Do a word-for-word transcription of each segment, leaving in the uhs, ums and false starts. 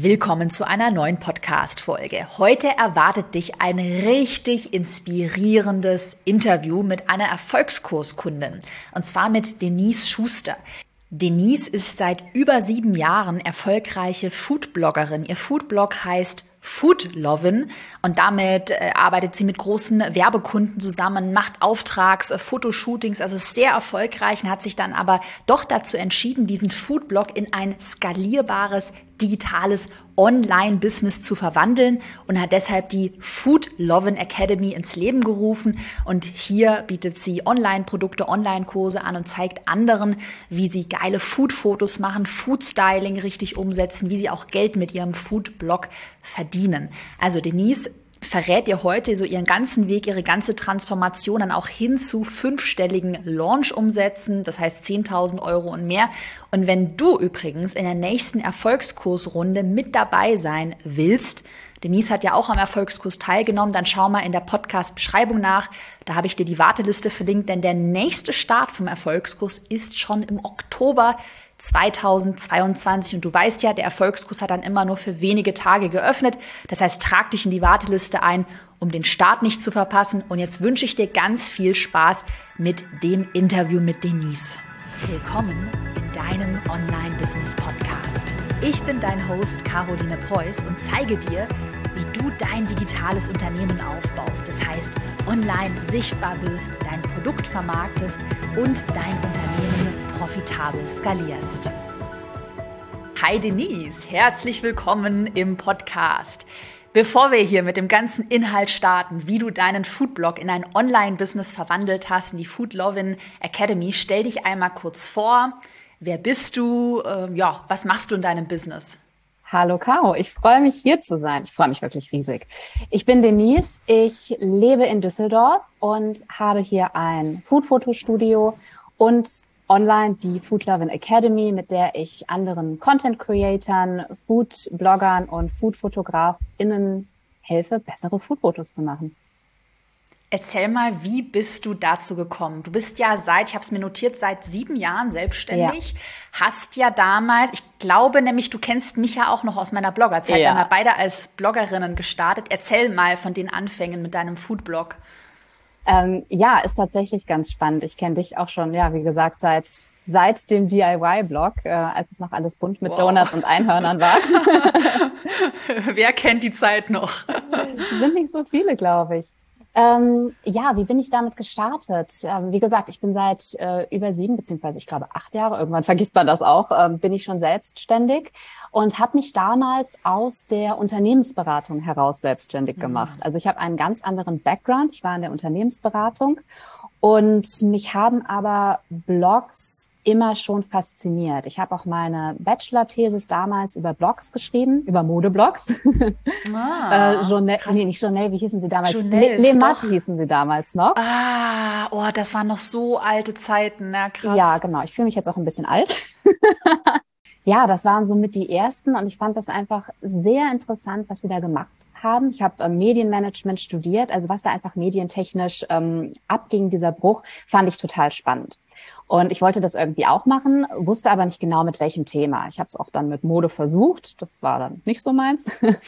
Willkommen zu einer neuen Podcast-Folge. Heute erwartet dich ein richtig inspirierendes Interview mit einer Erfolgskurskundin, und zwar mit Denise Schuster. Denise ist seit über sieben Jahren erfolgreiche Foodbloggerin. Ihr Foodblog heißt Foodlovin und damit äh, arbeitet sie mit großen Werbekunden zusammen, macht Auftrags-, äh, Fotoshootings, also ist sehr erfolgreich und hat sich dann aber doch dazu entschieden, diesen Foodblog in ein skalierbares, digitales Online-Business zu verwandeln und hat deshalb die Foodlovin Academy ins Leben gerufen. Und hier bietet sie Online-Produkte, Online-Kurse an und zeigt anderen, wie sie geile Food-Fotos machen, Food-Styling richtig umsetzen, wie sie auch Geld mit ihrem Food-Blog verdienen. Also Denise verrät ihr heute so ihren ganzen Weg, ihre ganze Transformation dann auch hin zu fünfstelligen Launch-Umsätzen, das heißt zehntausend Euro und mehr. Und wenn du übrigens in der nächsten Erfolgskursrunde mit dabei sein willst, Denise hat ja auch am Erfolgskurs teilgenommen, dann schau mal in der Podcast-Beschreibung nach. Da habe ich dir die Warteliste verlinkt, denn der nächste Start vom Erfolgskurs ist schon im Oktober zweitausendzweiundzwanzig. Und du weißt ja, der Erfolgskurs hat dann immer nur für wenige Tage geöffnet. Das heißt, trag dich in die Warteliste ein, um den Start nicht zu verpassen. Und jetzt wünsche ich dir ganz viel Spaß mit dem Interview mit Denise. Willkommen in deinem Online-Business-Podcast. Ich bin dein Host Caroline Preuß und zeige dir, wie du dein digitales Unternehmen aufbaust. Das heißt, online sichtbar wirst, dein Produkt vermarktest und dein Unternehmen profitabel skalierst. Hi Denise, herzlich willkommen im Podcast. Bevor wir hier mit dem ganzen Inhalt starten, wie du deinen Foodblog in ein Online-Business verwandelt hast, in die Foodlovin Academy, stell dich einmal kurz vor. Wer bist du? Äh, ja, was machst du in deinem Business? Hallo Caro, ich freue mich hier zu sein. Ich freue mich wirklich riesig. Ich bin Denise, ich lebe in Düsseldorf und habe hier ein Food-Fotostudio und online die Foodlovin Academy, mit der ich anderen Content-Creatern, Food-Bloggern und Food-FotografInnen helfe, bessere Food-Fotos zu machen. Erzähl mal, wie bist du dazu gekommen? Du bist ja seit, ich habe es mir notiert, seit sieben Jahren selbstständig. Ja. Hast ja damals, ich glaube nämlich, du kennst mich ja auch noch aus meiner Bloggerzeit. Ja. Wir haben ja beide als Bloggerinnen gestartet. Erzähl mal von den Anfängen mit deinem Foodblog. Ähm, ja, ist tatsächlich ganz spannend. Ich kenne dich auch schon, ja, wie gesagt, seit seit dem D I Y-Blog, äh, als es noch alles bunt mit wow. Donuts und Einhörnern war. Wer kennt die Zeit noch? Sind nicht so viele, glaube ich. Ähm, ja, wie bin ich damit gestartet? Ähm, wie gesagt, ich bin seit äh, über sieben, beziehungsweise ich glaube acht Jahre, irgendwann vergisst man das auch, ähm, bin ich schon selbstständig und habe mich damals aus der Unternehmensberatung heraus selbstständig mhm. gemacht. Also ich habe einen ganz anderen Background. Ich war in der Unternehmensberatung und mich haben aber Blogs immer schon fasziniert. Ich habe auch meine Bachelor-Thesis damals über Blogs geschrieben, über Modeblogs. Ah, äh, Journal, nee, nicht Journal, wie hießen sie damals? Le, Le Mat hießen sie damals noch. Ah, oh, das waren noch so alte Zeiten, na krass. Ja, genau. Ich fühle mich jetzt auch ein bisschen alt. Ja, das waren somit die ersten und ich fand das einfach sehr interessant, was sie da gemacht haben. Ich habe äh, Medienmanagement studiert, also was da einfach medientechnisch ähm, abging, dieser Bruch, fand ich total spannend. Und ich wollte das irgendwie auch machen, wusste aber nicht genau mit welchem Thema. Ich habe es auch dann mit Mode versucht, das war dann nicht so meins.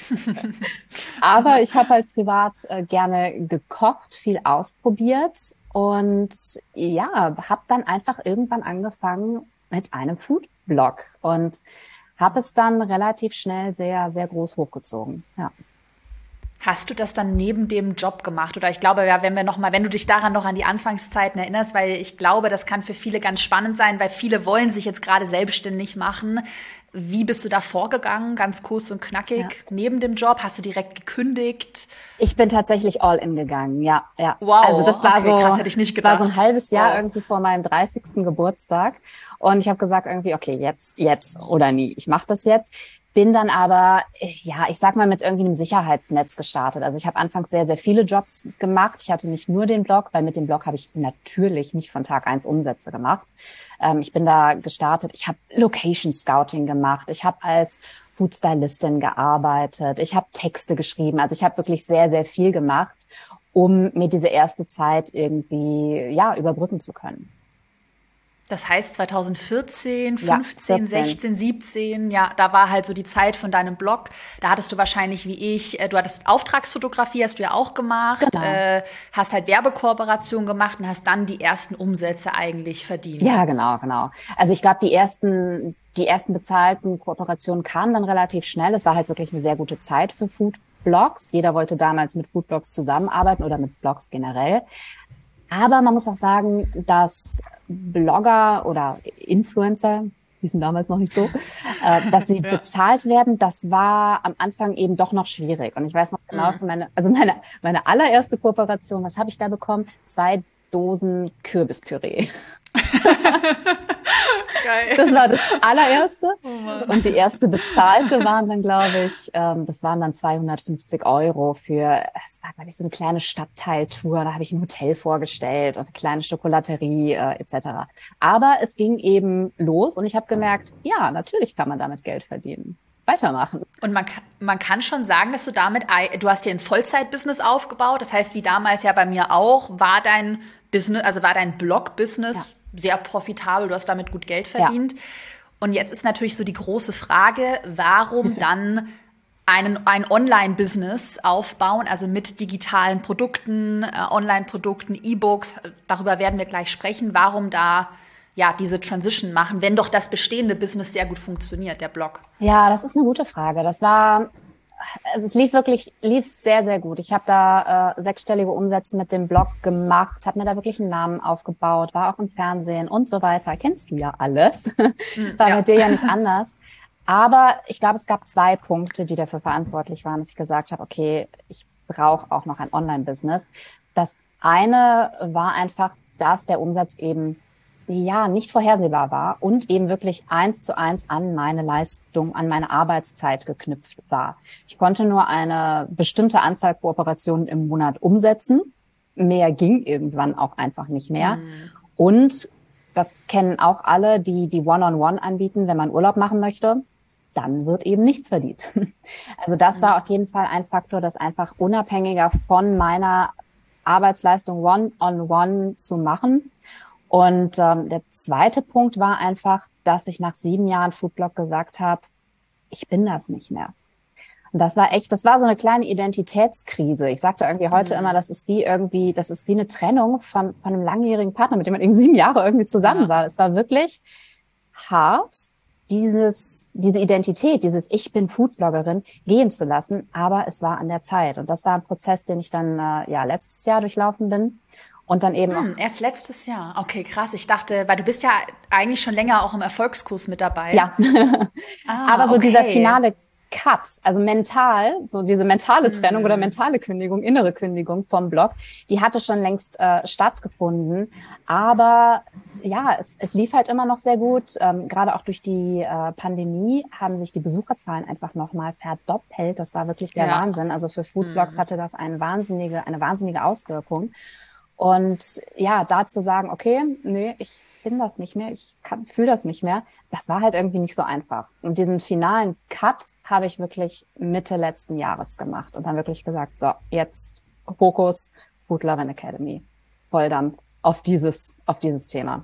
Aber ich habe halt privat äh, gerne gekocht, viel ausprobiert und ja, habe dann einfach irgendwann angefangen mit einem Foodblog und habe es dann relativ schnell sehr, sehr groß hochgezogen. Ja. Hast du das dann neben dem Job gemacht? Oder ich glaube, ja, wenn wir noch mal, wenn du dich daran noch an die Anfangszeiten erinnerst, weil ich glaube, das kann für viele ganz spannend sein, weil viele wollen sich jetzt gerade selbstständig machen. Wie bist du da vorgegangen? Ganz kurz und knackig. Ja. Neben dem Job? Hast du direkt gekündigt? Ich bin tatsächlich all in gegangen, ja, ja. Wow, also das war okay, so, krass, hätte ich nicht gedacht. war so ein halbes Jahr wow. irgendwie vor meinem dreißigsten Geburtstag. Und ich habe gesagt irgendwie, okay, jetzt, jetzt oder nie. Ich mache das jetzt. Bin dann aber, ja, ich sag mal, mit irgendwie einem Sicherheitsnetz gestartet. Also ich habe anfangs sehr, sehr viele Jobs gemacht. Ich hatte nicht nur den Blog, weil mit dem Blog habe ich natürlich nicht von Tag eins Umsätze gemacht. Ähm, ich bin da gestartet. Ich habe Location Scouting gemacht. Ich habe als Foodstylistin gearbeitet. Ich habe Texte geschrieben. Also ich habe wirklich sehr, sehr viel gemacht, um mir diese erste Zeit irgendwie, ja, überbrücken zu können. Das heißt zwanzig vierzehn, Ja, fünfzehn, vierzehn. sechzehn, siebzehn, ja, da war halt so die Zeit von deinem Blog. Da hattest du wahrscheinlich wie ich, äh, du hattest Auftragsfotografie, hast du ja auch gemacht, Genau. äh, hast halt Werbekooperation gemacht und hast dann die ersten Umsätze eigentlich verdient. Ja, genau, genau. Also ich glaube, die ersten, die ersten bezahlten Kooperationen kamen dann relativ schnell. Es war halt wirklich eine sehr gute Zeit für Foodblogs. Jeder wollte damals mit Foodblogs zusammenarbeiten oder mit Blogs generell. Aber man muss auch sagen, dass Blogger oder Influencer, hießen damals noch nicht so, äh, dass sie ja. bezahlt werden, das war am Anfang eben doch noch schwierig. Und ich weiß noch genau, mhm. meine, also meine, meine allererste Kooperation, was habe ich da bekommen? Zwei Dosen Kürbispüree. Geil. Das war das allererste. Oh und die erste bezahlte waren dann, glaube ich, ähm, das waren dann zweihundertfünfzig Euro für, es war, glaube ich, so eine kleine Stadtteiltour. Da habe ich ein Hotel vorgestellt und eine kleine Schokolaterie äh, et cetera. Aber es ging eben los und ich habe gemerkt, ja, natürlich kann man damit Geld verdienen. Weitermachen. Und man kann, man kann schon sagen, dass du damit, du hast dir ein Vollzeit-Business aufgebaut. Das heißt, wie damals ja bei mir auch, war dein Business, also war dein Blog-Business ja. sehr profitabel. Du hast damit gut Geld verdient. Ja. Und jetzt ist natürlich so die große Frage, warum dann einen, ein Online-Business aufbauen, also mit digitalen Produkten, äh, Online-Produkten, E-Books. Darüber werden wir gleich sprechen. Warum da ja, diese Transition machen, wenn doch das bestehende Business sehr gut funktioniert, der Blog? Ja, das ist eine gute Frage. Das war, also es lief wirklich, lief sehr, sehr gut. Ich habe da äh, sechsstellige Umsätze mit dem Blog gemacht, habe mir da wirklich einen Namen aufgebaut, war auch im Fernsehen und so weiter. Kennst du ja alles. War ja. mit dir ja nicht anders. Aber ich glaube, es gab zwei Punkte, die dafür verantwortlich waren, dass ich gesagt habe, okay, ich brauche auch noch ein Online-Business. Das eine war einfach, dass der Umsatz eben ja nicht vorhersehbar war und eben wirklich eins zu eins an meine Leistung, an meine Arbeitszeit geknüpft war. Ich konnte nur eine bestimmte Anzahl Kooperationen im Monat umsetzen. Mehr ging irgendwann auch einfach nicht mehr. Mhm. Und das kennen auch alle, die die One-on-One anbieten, wenn man Urlaub machen möchte, dann wird eben nichts verdient. Also das mhm. war auf jeden Fall ein Faktor, das einfach unabhängiger von meiner Arbeitsleistung One-on-One zu machen. Und ähm, der zweite Punkt war einfach, dass ich nach sieben Jahren Foodblog gesagt habe, ich bin das nicht mehr. Und das war echt, das war so eine kleine Identitätskrise. Ich sagte irgendwie heute mhm. immer, das ist wie irgendwie, das ist wie eine Trennung von, von einem langjährigen Partner, mit dem man irgendwie sieben Jahre irgendwie zusammen ja. war. Es war wirklich hart, dieses, diese Identität, dieses Ich bin Foodbloggerin gehen zu lassen. Aber es war an der Zeit. Und das war ein Prozess, den ich dann äh, ja letztes Jahr durchlaufen bin. Und dann eben hm, erst letztes Jahr. Okay, krass. Ich dachte, weil du bist ja eigentlich schon länger auch im Erfolgskurs mit dabei. Ja. ah, Aber so okay. dieser finale Cut, also mental, so diese mentale Trennung mhm. oder mentale Kündigung, innere Kündigung vom Blog, die hatte schon längst äh, stattgefunden. Aber ja, es, es lief halt immer noch sehr gut. Ähm, gerade auch durch die äh, Pandemie haben sich die Besucherzahlen einfach nochmal verdoppelt. Das war wirklich der ja. Wahnsinn. Also für Foodblogs mhm. hatte das eine wahnsinnige, eine wahnsinnige Auswirkung. Und ja, da zu sagen, okay, nee, ich bin das nicht mehr, ich fühle das nicht mehr, das war halt irgendwie nicht so einfach. Und diesen finalen Cut habe ich wirklich Mitte letzten Jahres gemacht und dann wirklich gesagt, so, jetzt Fokus, Food Lovin' Academy, Volldampf auf dieses, auf dieses Thema.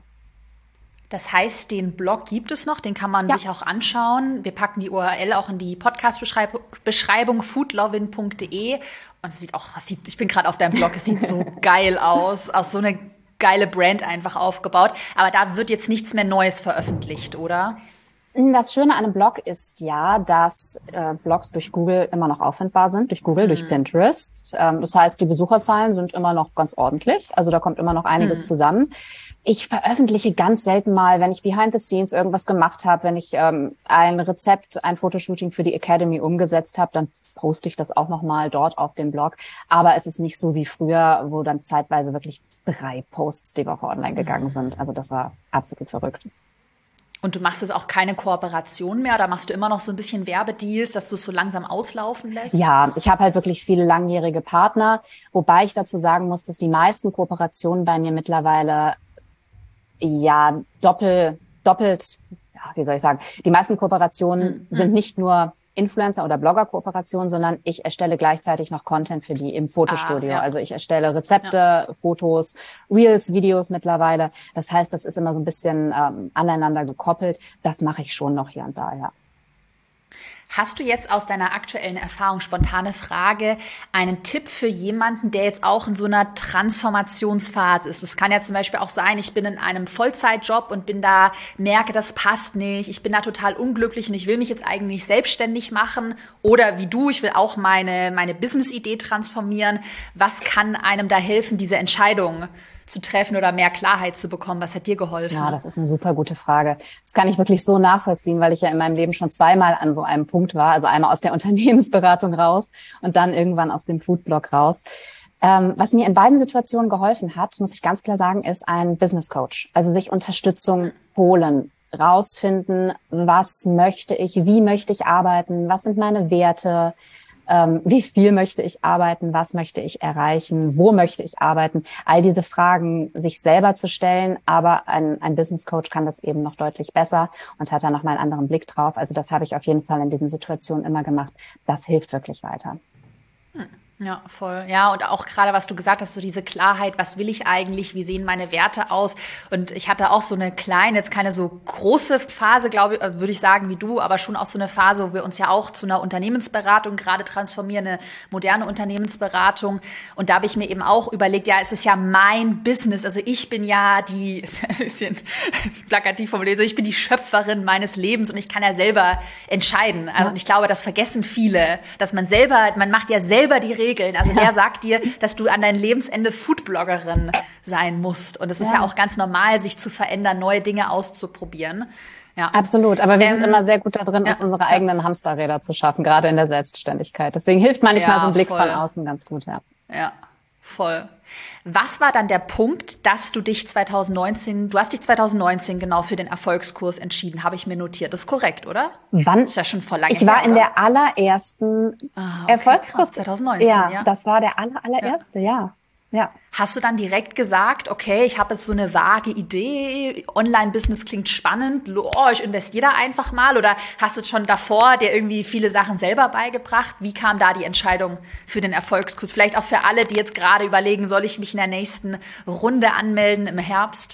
Das heißt, den Blog gibt es noch, den kann man ja. sich auch anschauen. Wir packen die U R L auch in die Podcast-Beschreibung foodlovin punkt de. Und es sieht auch, es sieht, ich bin gerade auf deinem Blog, es sieht so geil aus, aus so eine geile Brand einfach aufgebaut. Aber da wird jetzt nichts mehr Neues veröffentlicht, oder? Das Schöne an einem Blog ist ja, dass äh, Blogs durch Google immer noch auffindbar sind, durch Google, mhm. durch Pinterest. Ähm, das heißt, die Besucherzahlen sind immer noch ganz ordentlich. Also da kommt immer noch einiges mhm. zusammen. Ich veröffentliche ganz selten mal, wenn ich behind the scenes irgendwas gemacht habe, wenn ich ähm, ein Rezept, ein Fotoshooting für die Academy umgesetzt habe, dann poste ich das auch nochmal dort auf dem Blog. Aber es ist nicht so wie früher, wo dann zeitweise wirklich drei Posts die Woche online gegangen sind. Also das war absolut verrückt. Und du machst jetzt auch keine Kooperation mehr oder machst du immer noch so ein bisschen Werbedeals, dass du es so langsam auslaufen lässt? Ja, ich habe halt wirklich viele langjährige Partner, wobei ich dazu sagen muss, dass die meisten Kooperationen bei mir mittlerweile ja doppel, doppelt, ja, wie soll ich sagen, die meisten Kooperationen mhm. sind nicht nur Influencer- oder Blogger-Kooperation, sondern ich erstelle gleichzeitig noch Content für die im Fotostudio. Ah, ja. Also ich erstelle Rezepte, ja. Fotos, Reels, Videos mittlerweile. Das heißt, das ist immer so ein bisschen ähm, aneinander gekoppelt. Das mache ich schon noch hier und da, ja. Hast du jetzt aus deiner aktuellen Erfahrung, spontane Frage, einen Tipp für jemanden, der jetzt auch in so einer Transformationsphase ist? Das kann ja zum Beispiel auch sein, ich bin in einem Vollzeitjob und bin da, merke, das passt nicht, ich bin da total unglücklich und ich will mich jetzt eigentlich selbstständig machen. Oder wie du, ich will auch meine, meine Business-Idee transformieren. Was kann einem da helfen, diese Entscheidung zu treffen oder mehr Klarheit zu bekommen? Was hat dir geholfen? Ja, das ist eine super gute Frage. Das kann ich wirklich so nachvollziehen, weil ich ja in meinem Leben schon zweimal an so einem Punkt war. Also einmal aus der Unternehmensberatung raus und dann irgendwann aus dem Foodblog raus. Ähm, was mir in beiden Situationen geholfen hat, muss ich ganz klar sagen, ist ein Business Coach. Also sich Unterstützung holen, rausfinden, was möchte ich, wie möchte ich arbeiten, was sind meine Werte, Ähm, wie viel möchte ich arbeiten, was möchte ich erreichen, wo möchte ich arbeiten, all diese Fragen sich selber zu stellen, aber ein, ein Business Coach kann das eben noch deutlich besser und hat da nochmal einen anderen Blick drauf. Also das habe ich auf jeden Fall in diesen Situationen immer gemacht. Das hilft wirklich weiter. Hm. Ja, voll. Ja, und auch gerade, was du gesagt hast, so diese Klarheit, was will ich eigentlich, wie sehen meine Werte aus? Und ich hatte auch so eine kleine, jetzt keine so große Phase, glaube ich, würde ich sagen, wie du, aber schon auch so eine Phase, wo wir uns ja auch zu einer Unternehmensberatung gerade transformieren, eine moderne Unternehmensberatung. Und da habe ich mir eben auch überlegt, ja, es ist ja mein Business. Also ich bin ja die, ist ein bisschen plakativ formuliert, so ich bin die Schöpferin meines Lebens und ich kann ja selber entscheiden. Also, ja. Und ich glaube, das vergessen viele, dass man selber, man macht ja selber die Regeln. Also ja. Wer sagt dir, dass du an dein Lebensende Foodbloggerin sein musst? Und es ist ja. ja auch ganz normal, sich zu verändern, neue Dinge auszuprobieren. Ja. Absolut, aber wir ähm, sind immer sehr gut da drin, ja, uns unsere eigenen ja. Hamsterräder zu schaffen, gerade in der Selbstständigkeit. Deswegen hilft manchmal ja, so ein Blick voll. Von außen ganz gut. Ja. Ja, voll. Was war dann der Punkt, dass du dich zwanzig neunzehn, du hast dich zwanzig neunzehn genau für den Erfolgskurs entschieden, habe ich mir notiert. Das ist korrekt, oder? Wann? Das ist ja schon vor lange Ich war her, in oder? der allerersten ah, okay, Erfolgskurs. zwanzig neunzehn, ja, ja. Das war der aller, allererste, ja. ja. Ja. Hast du dann direkt gesagt, okay, ich habe jetzt so eine vage Idee, Online-Business klingt spannend, oh, ich investiere da einfach mal? Oder hast du schon davor dir irgendwie viele Sachen selber beigebracht? Wie kam da die Entscheidung für den Erfolgskurs? Vielleicht auch für alle, die jetzt gerade überlegen, soll ich mich in der nächsten Runde anmelden im Herbst?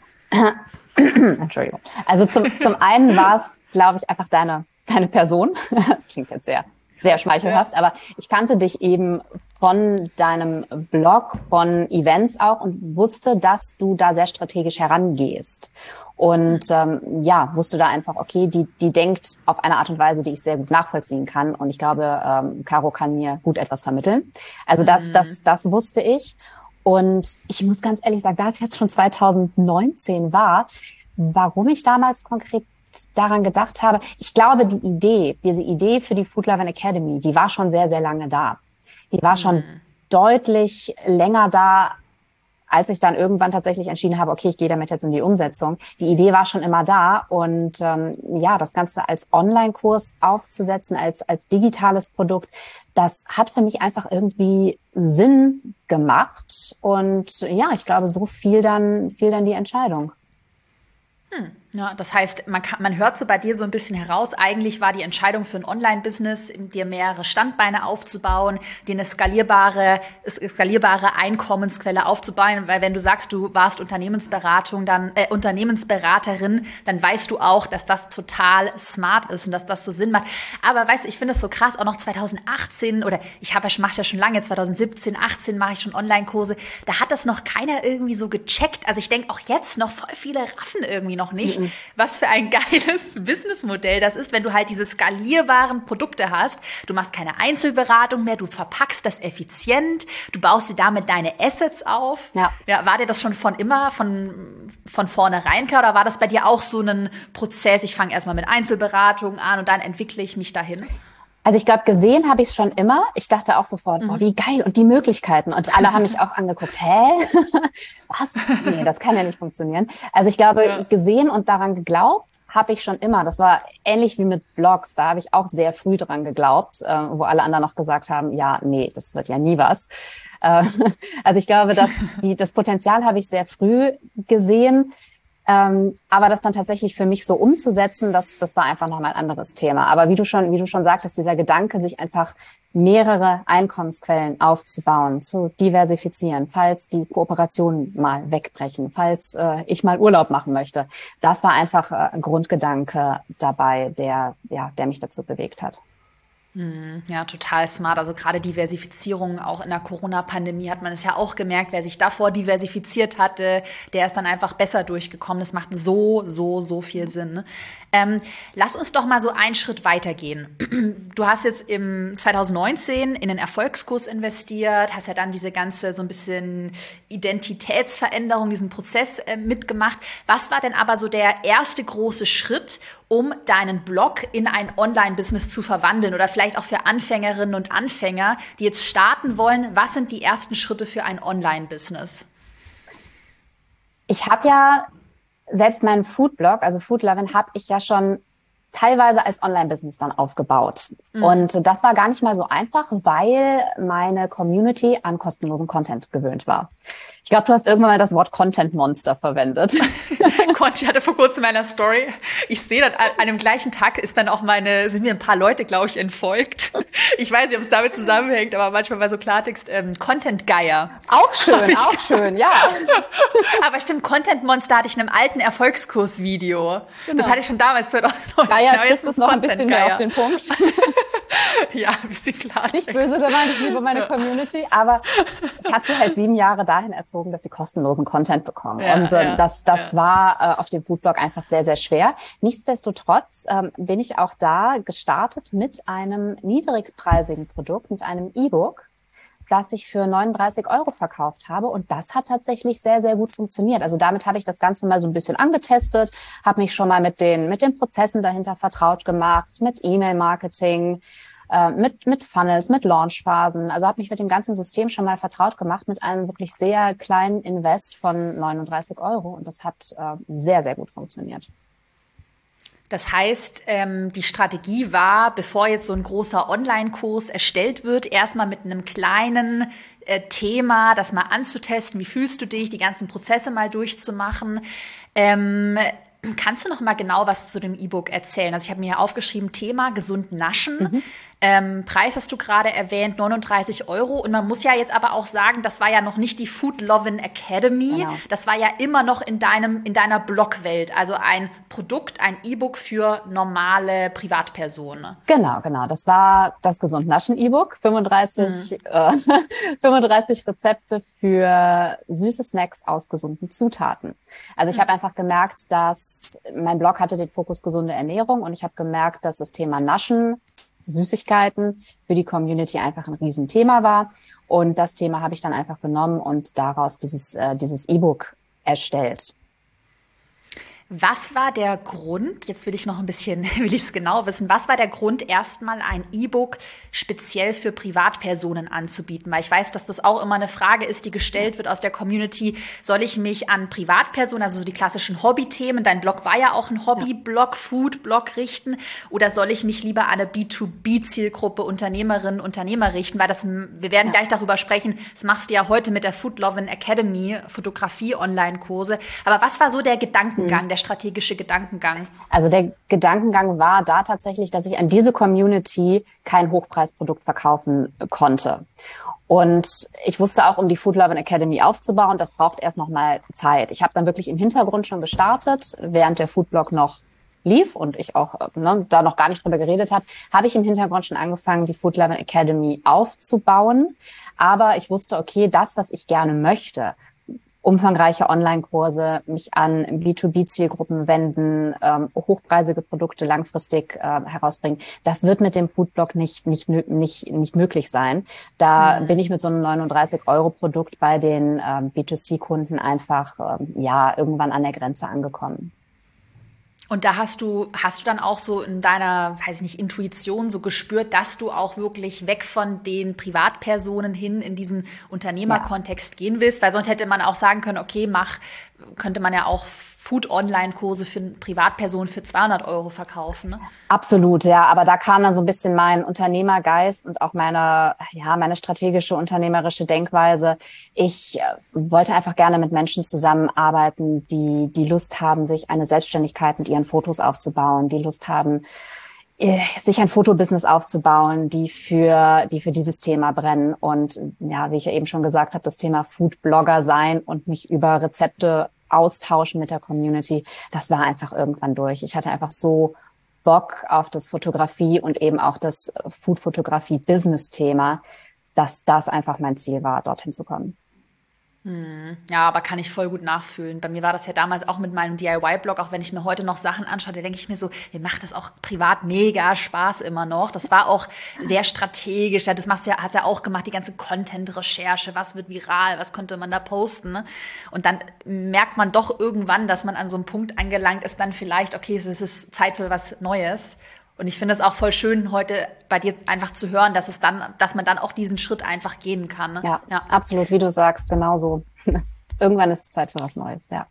Entschuldigung. Also zum, zum einen war es, glaube ich, einfach deine, deine Person. Das klingt jetzt sehr, sehr schmeichelhaft, ja. Aber ich kannte dich eben von deinem Blog, von Events auch und wusste, dass du da sehr strategisch herangehst. Und ähm, ja, wusste da einfach, okay, die die denkt auf eine Art und Weise, die ich sehr gut nachvollziehen kann. Und ich glaube, ähm, Caro kann mir gut etwas vermitteln. Also das, mhm. das, das wusste ich. Und ich muss ganz ehrlich sagen, da es jetzt schon zwanzig neunzehn war, warum ich damals konkret daran gedacht habe, ich glaube, die Idee, diese Idee für die Food Lovin' Academy, die war schon sehr, sehr lange da. Die war schon mhm. deutlich länger da, als ich dann irgendwann tatsächlich entschieden habe, okay, ich gehe damit jetzt in die Umsetzung. Die Idee war schon immer da und ähm, ja, das Ganze als Online-Kurs aufzusetzen, als als digitales Produkt, das hat für mich einfach irgendwie Sinn gemacht und ja, ich glaube, so fiel dann fiel dann die Entscheidung. Hm. Ja, das heißt, man kann, man hört so bei dir so ein bisschen heraus, eigentlich war die Entscheidung für ein Online-Business, dir mehrere Standbeine aufzubauen, dir eine skalierbare, skalierbare Einkommensquelle aufzubauen, weil wenn du sagst, du warst Unternehmensberatung, dann, äh, Unternehmensberaterin, dann weißt du auch, dass das total smart ist und dass das so Sinn macht. Aber weißt du, ich finde es so krass, auch noch zwanzig achtzehn oder ich habe ja, mache ja schon lange, zwanzig siebzehn, achtzehn mache ich schon Online-Kurse, da hat das noch keiner irgendwie so gecheckt. Also ich denke auch jetzt noch voll viele raffen irgendwie noch nicht, was für ein geiles Businessmodell das ist, wenn du halt diese skalierbaren Produkte hast. Du machst keine Einzelberatung mehr, du verpackst das effizient, du baust dir damit deine Assets auf. Ja. Ja, war dir das schon von immer, von, von vornherein klar, oder war das bei dir auch so ein Prozess, ich fange erstmal mit Einzelberatung an und dann entwickle ich mich dahin? Also ich glaube, gesehen habe ich es schon immer. Ich dachte auch sofort, mhm. oh, wie geil und die Möglichkeiten. Und alle haben mich auch angeguckt, hä? Was? Nee, das kann ja nicht funktionieren. Also ich glaube, ja. gesehen und daran geglaubt habe ich schon immer. Das war ähnlich wie mit Blogs. Da habe ich auch sehr früh dran geglaubt, äh, wo alle anderen noch gesagt haben, ja, nee, das wird ja nie was. Äh, also ich glaube, dass die, das Potenzial habe ich sehr früh gesehen. Ähm, aber das dann tatsächlich für mich so umzusetzen, das, das war einfach nochmal ein anderes Thema. Aber wie du schon, wie du schon sagtest, dieser Gedanke, sich einfach mehrere Einkommensquellen aufzubauen, zu diversifizieren, falls die Kooperationen mal wegbrechen, falls äh, ich mal Urlaub machen möchte. Das war einfach äh, ein Grundgedanke dabei, der, ja, der mich dazu bewegt hat. Ja, total smart. Also gerade Diversifizierung, auch in der Corona-Pandemie hat man es ja auch gemerkt, wer sich davor diversifiziert hatte, der ist dann einfach besser durchgekommen. Das macht so, so, so viel Sinn. Ähm, lass uns doch mal so einen Schritt weitergehen. Du hast jetzt im zwanzig neunzehn in den Erfolgskurs investiert, hast ja dann diese ganze so ein bisschen Identitätsveränderung, diesen Prozess äh, mitgemacht. Was war denn aber so der erste große Schritt, um deinen Blog in ein Online-Business zu verwandeln oder vielleicht auch für Anfängerinnen und Anfänger, die jetzt starten wollen? Was sind die ersten Schritte für ein Online-Business? Ich habe ja selbst meinen Foodblog, also Foodlovin, habe ich ja schon teilweise als Online-Business dann aufgebaut. Mhm. Und das war gar nicht mal so einfach, weil meine Community an kostenlosen Content gewöhnt war. Ich glaube, du hast irgendwann mal das Wort Content Monster verwendet. Ich hatte vor kurzem in meiner Story, ich sehe dann an einem gleichen Tag ist dann auch meine, sind mir ein paar Leute, glaube ich, entfolgt. Ich weiß nicht, ob es damit zusammenhängt, aber manchmal bei so Klartext, ähm, Content Geier. Auch schön, auch schön, ja. Aber stimmt, Content Monster hatte ich in einem alten Erfolgskurs-Video. Genau. Das hatte ich schon damals zwanzig neunzehn. Geier trifft es noch ein bisschen mehr auf den Punkt. Ja, ein bisschen klar. Nicht böse dabei, ich liebe meine Community, aber ich habe sie halt sieben Jahre dahin erzogen, dass sie kostenlosen Content bekommen. Ja, und äh, ja, das, das ja. war äh, auf dem Foodblog einfach sehr, sehr schwer. Nichtsdestotrotz ähm, bin ich auch da gestartet mit einem niedrigpreisigen Produkt, mit einem E-Book, das ich für neununddreißig Euro verkauft habe. Und das hat tatsächlich sehr, sehr gut funktioniert. Also damit habe ich das Ganze mal so ein bisschen angetestet, habe mich schon mal mit den, mit den Prozessen dahinter vertraut gemacht, mit E-Mail-Marketing, äh, mit, mit Funnels, mit Launchphasen. Also habe mich mit dem ganzen System schon mal vertraut gemacht mit einem wirklich sehr kleinen Invest von neununddreißig Euro. Und das hat äh, sehr, sehr gut funktioniert. Das heißt, ähm, die Strategie war, bevor jetzt so ein großer Online-Kurs erstellt wird, erstmal mit einem kleinen äh, Thema, das mal anzutesten. Wie fühlst du dich, die ganzen Prozesse mal durchzumachen? Ähm, kannst du noch mal genau was zu dem E-Book erzählen? Also ich habe mir hier aufgeschrieben, Thema gesund naschen. Mhm. Ähm, Preis hast du gerade erwähnt, neununddreißig Euro. Und man muss ja jetzt aber auch sagen, das war ja noch nicht die Foodlovin Academy. Genau. Das war ja immer noch in deinem, in deiner Blogwelt. Also ein Produkt, ein E-Book für normale Privatpersonen. Genau, genau. Das war das gesund naschen E-Book. fünfunddreißig, mhm. äh, fünfunddreißig Rezepte für süße Snacks aus gesunden Zutaten. Also ich mhm. habe einfach gemerkt, dass mein Blog hatte den Fokus gesunde Ernährung und ich habe gemerkt, dass das Thema Naschen, Süßigkeiten für die Community einfach ein Riesenthema war. Und das Thema habe ich dann einfach genommen und daraus dieses äh, dieses E-Book erstellt. Was war der Grund, jetzt will ich noch ein bisschen, will ich es genau wissen, was war der Grund, erstmal ein E-Book speziell für Privatpersonen anzubieten? Weil ich weiß, dass das auch immer eine Frage ist, die gestellt wird aus der Community. Soll ich mich an Privatpersonen, also die klassischen Hobbythemen, dein Blog war ja auch ein Hobby-Blog, Food-Blog richten, oder soll ich mich lieber an eine B zwei B-Zielgruppe, Unternehmerinnen, Unternehmer richten? Weil das, wir werden ja gleich darüber sprechen, das machst du ja heute mit der Foodlovin Academy, Fotografie-Online-Kurse. Aber was war so der Gedankengang, mhm. der strategische Gedankengang? Also der Gedankengang war da tatsächlich, dass ich an diese Community kein Hochpreisprodukt verkaufen konnte. Und ich wusste auch, um die Foodlovin Academy aufzubauen, das braucht erst noch mal Zeit. Ich habe dann wirklich im Hintergrund schon gestartet, während der Foodblog noch lief und ich auch ne, da noch gar nicht drüber geredet habe, habe ich im Hintergrund schon angefangen, die Foodlovin Academy aufzubauen. Aber ich wusste, okay, das, was ich gerne möchte, umfangreiche Online-Kurse, mich an B zwei B-Zielgruppen wenden, ähm, hochpreisige Produkte langfristig äh, herausbringen. Das wird mit dem Foodblog nicht nicht nicht nicht möglich sein. Da mhm. bin ich mit so einem neununddreißig Euro Produkt bei den ähm, B zwei C-Kunden einfach ähm, ja irgendwann an der Grenze angekommen. Und da hast du, hast du dann auch so in deiner, weiß ich nicht, Intuition so gespürt, dass du auch wirklich weg von den Privatpersonen hin in diesen Unternehmerkontext ja. gehen willst? Weil sonst hätte man auch sagen können, okay, mach, könnte man ja auch Food-Online-Kurse für Privatpersonen für zweihundert Euro verkaufen. Ne? Absolut, ja. Aber da kam dann so ein bisschen mein Unternehmergeist und auch meine, ja, meine strategische unternehmerische Denkweise. Ich äh, wollte einfach gerne mit Menschen zusammenarbeiten, die die Lust haben, sich eine Selbstständigkeit mit ihren Fotos aufzubauen, die Lust haben, sich ein Fotobusiness aufzubauen, die für, die für dieses Thema brennen. Und ja, wie ich ja eben schon gesagt habe, das Thema Food-Blogger sein und mich über Rezepte austauschen mit der Community, das war einfach irgendwann durch. Ich hatte einfach so Bock auf das Fotografie und eben auch das Food-Fotografie-Business-Thema, dass das einfach mein Ziel war, dorthin zu kommen. Ja, aber kann ich voll gut nachfühlen. Bei mir war das ja damals auch mit meinem D I Y-Blog, auch wenn ich mir heute noch Sachen anschaue, da denke ich mir so, mir macht das auch privat mega Spaß immer noch. Das war auch sehr strategisch. Ja, das machst du ja, hast ja auch gemacht, die ganze Content-Recherche, was wird viral, was könnte man da posten. Ne? Und dann merkt man doch irgendwann, dass man an so einem Punkt angelangt ist, dann vielleicht, okay, es ist Zeit für was Neues. Und ich finde es auch voll schön, heute bei dir einfach zu hören, dass es dann, dass man dann auch diesen Schritt einfach gehen kann. Ne? Ja, ja, absolut, wie du sagst, genauso. Irgendwann ist es Zeit für was Neues, ja.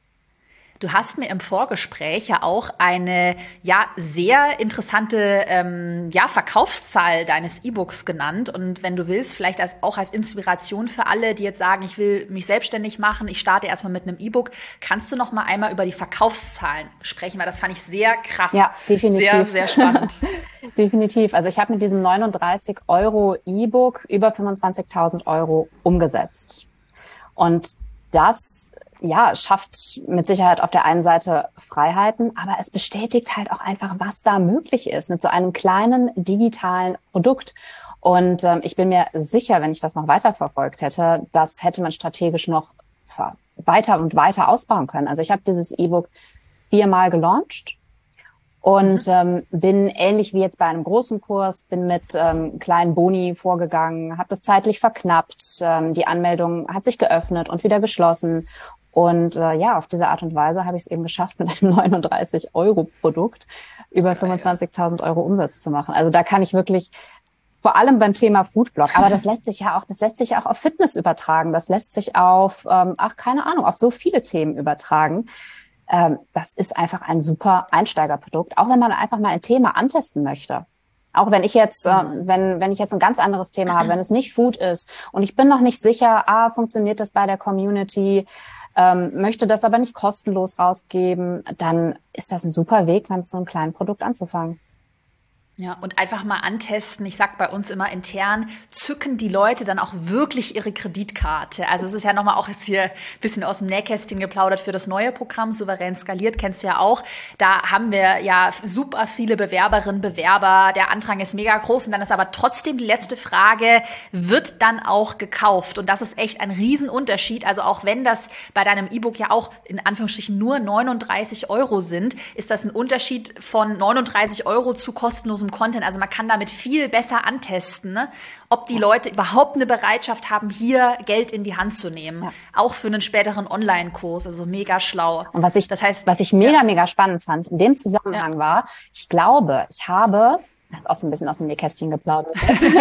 Du hast mir im Vorgespräch ja auch eine ja sehr interessante ähm, ja, Verkaufszahl deines E-Books genannt. Und wenn du willst, vielleicht als, auch als Inspiration für alle, die jetzt sagen, ich will mich selbstständig machen, ich starte erstmal mit einem E-Book, kannst du noch mal einmal über die Verkaufszahlen sprechen? Weil das fand ich sehr krass. Ja, definitiv. Sehr, sehr spannend. Definitiv. Also ich habe mit diesem neununddreißig Euro E-Book über fünfundzwanzigtausend Euro umgesetzt. Und das ja, schafft mit Sicherheit auf der einen Seite Freiheiten, aber es bestätigt halt auch einfach, was da möglich ist mit so einem kleinen digitalen Produkt. Und ähm, ich bin mir sicher, wenn ich das noch weiter verfolgt hätte, das hätte man strategisch noch ja, weiter und weiter ausbauen können. Also ich habe dieses E-Book viermal gelauncht und mhm. ähm, bin ähnlich wie jetzt bei einem großen Kurs, bin mit ähm, kleinen Boni vorgegangen, habe das zeitlich verknappt, ähm, die Anmeldung hat sich geöffnet und wieder geschlossen. Und äh, ja, auf diese Art und Weise habe ich es eben geschafft, mit einem neununddreißig Euro Produkt über fünfundzwanzigtausend Euro Umsatz zu machen. Also da kann ich wirklich, vor allem beim Thema Foodblog, aber das lässt sich ja auch, das lässt sich ja auch auf Fitness übertragen, das lässt sich auf, ähm, ach keine Ahnung, auf so viele Themen übertragen. Ähm, das ist einfach ein super Einsteigerprodukt, auch wenn man einfach mal ein Thema antesten möchte. Auch wenn ich jetzt, äh, wenn wenn ich jetzt ein ganz anderes Thema habe, wenn es nicht Food ist und ich bin noch nicht sicher, ah, funktioniert das bei der Community, ähm, möchte das aber nicht kostenlos rausgeben, dann ist das ein super Weg, mit so einem kleinen Produkt anzufangen. Ja, und einfach mal antesten. Ich sag bei uns immer intern, zücken die Leute dann auch wirklich ihre Kreditkarte. Also es ist ja nochmal auch jetzt hier ein bisschen aus dem Nähkästchen geplaudert für das neue Programm, Souverän skaliert, kennst du ja auch. Da haben wir ja super viele Bewerberinnen, Bewerber. Der Andrang ist mega groß und dann ist aber trotzdem die letzte Frage, wird dann auch gekauft? Und das ist echt ein Riesenunterschied. Also auch wenn das bei deinem E-Book ja auch in Anführungsstrichen nur neununddreißig Euro sind, ist das ein Unterschied von neununddreißig Euro zu kostenlosem Content. Also man kann damit viel besser antesten, ne? Ob die Leute überhaupt eine Bereitschaft haben, hier Geld in die Hand zu nehmen. Ja. Auch für einen späteren Online-Kurs. Also mega schlau. Und was ich, das heißt, was ich mega, ja. mega spannend fand in dem Zusammenhang ja. war, ich glaube, ich habe, das ist auch so ein bisschen aus dem Nähkästchen geplaudert.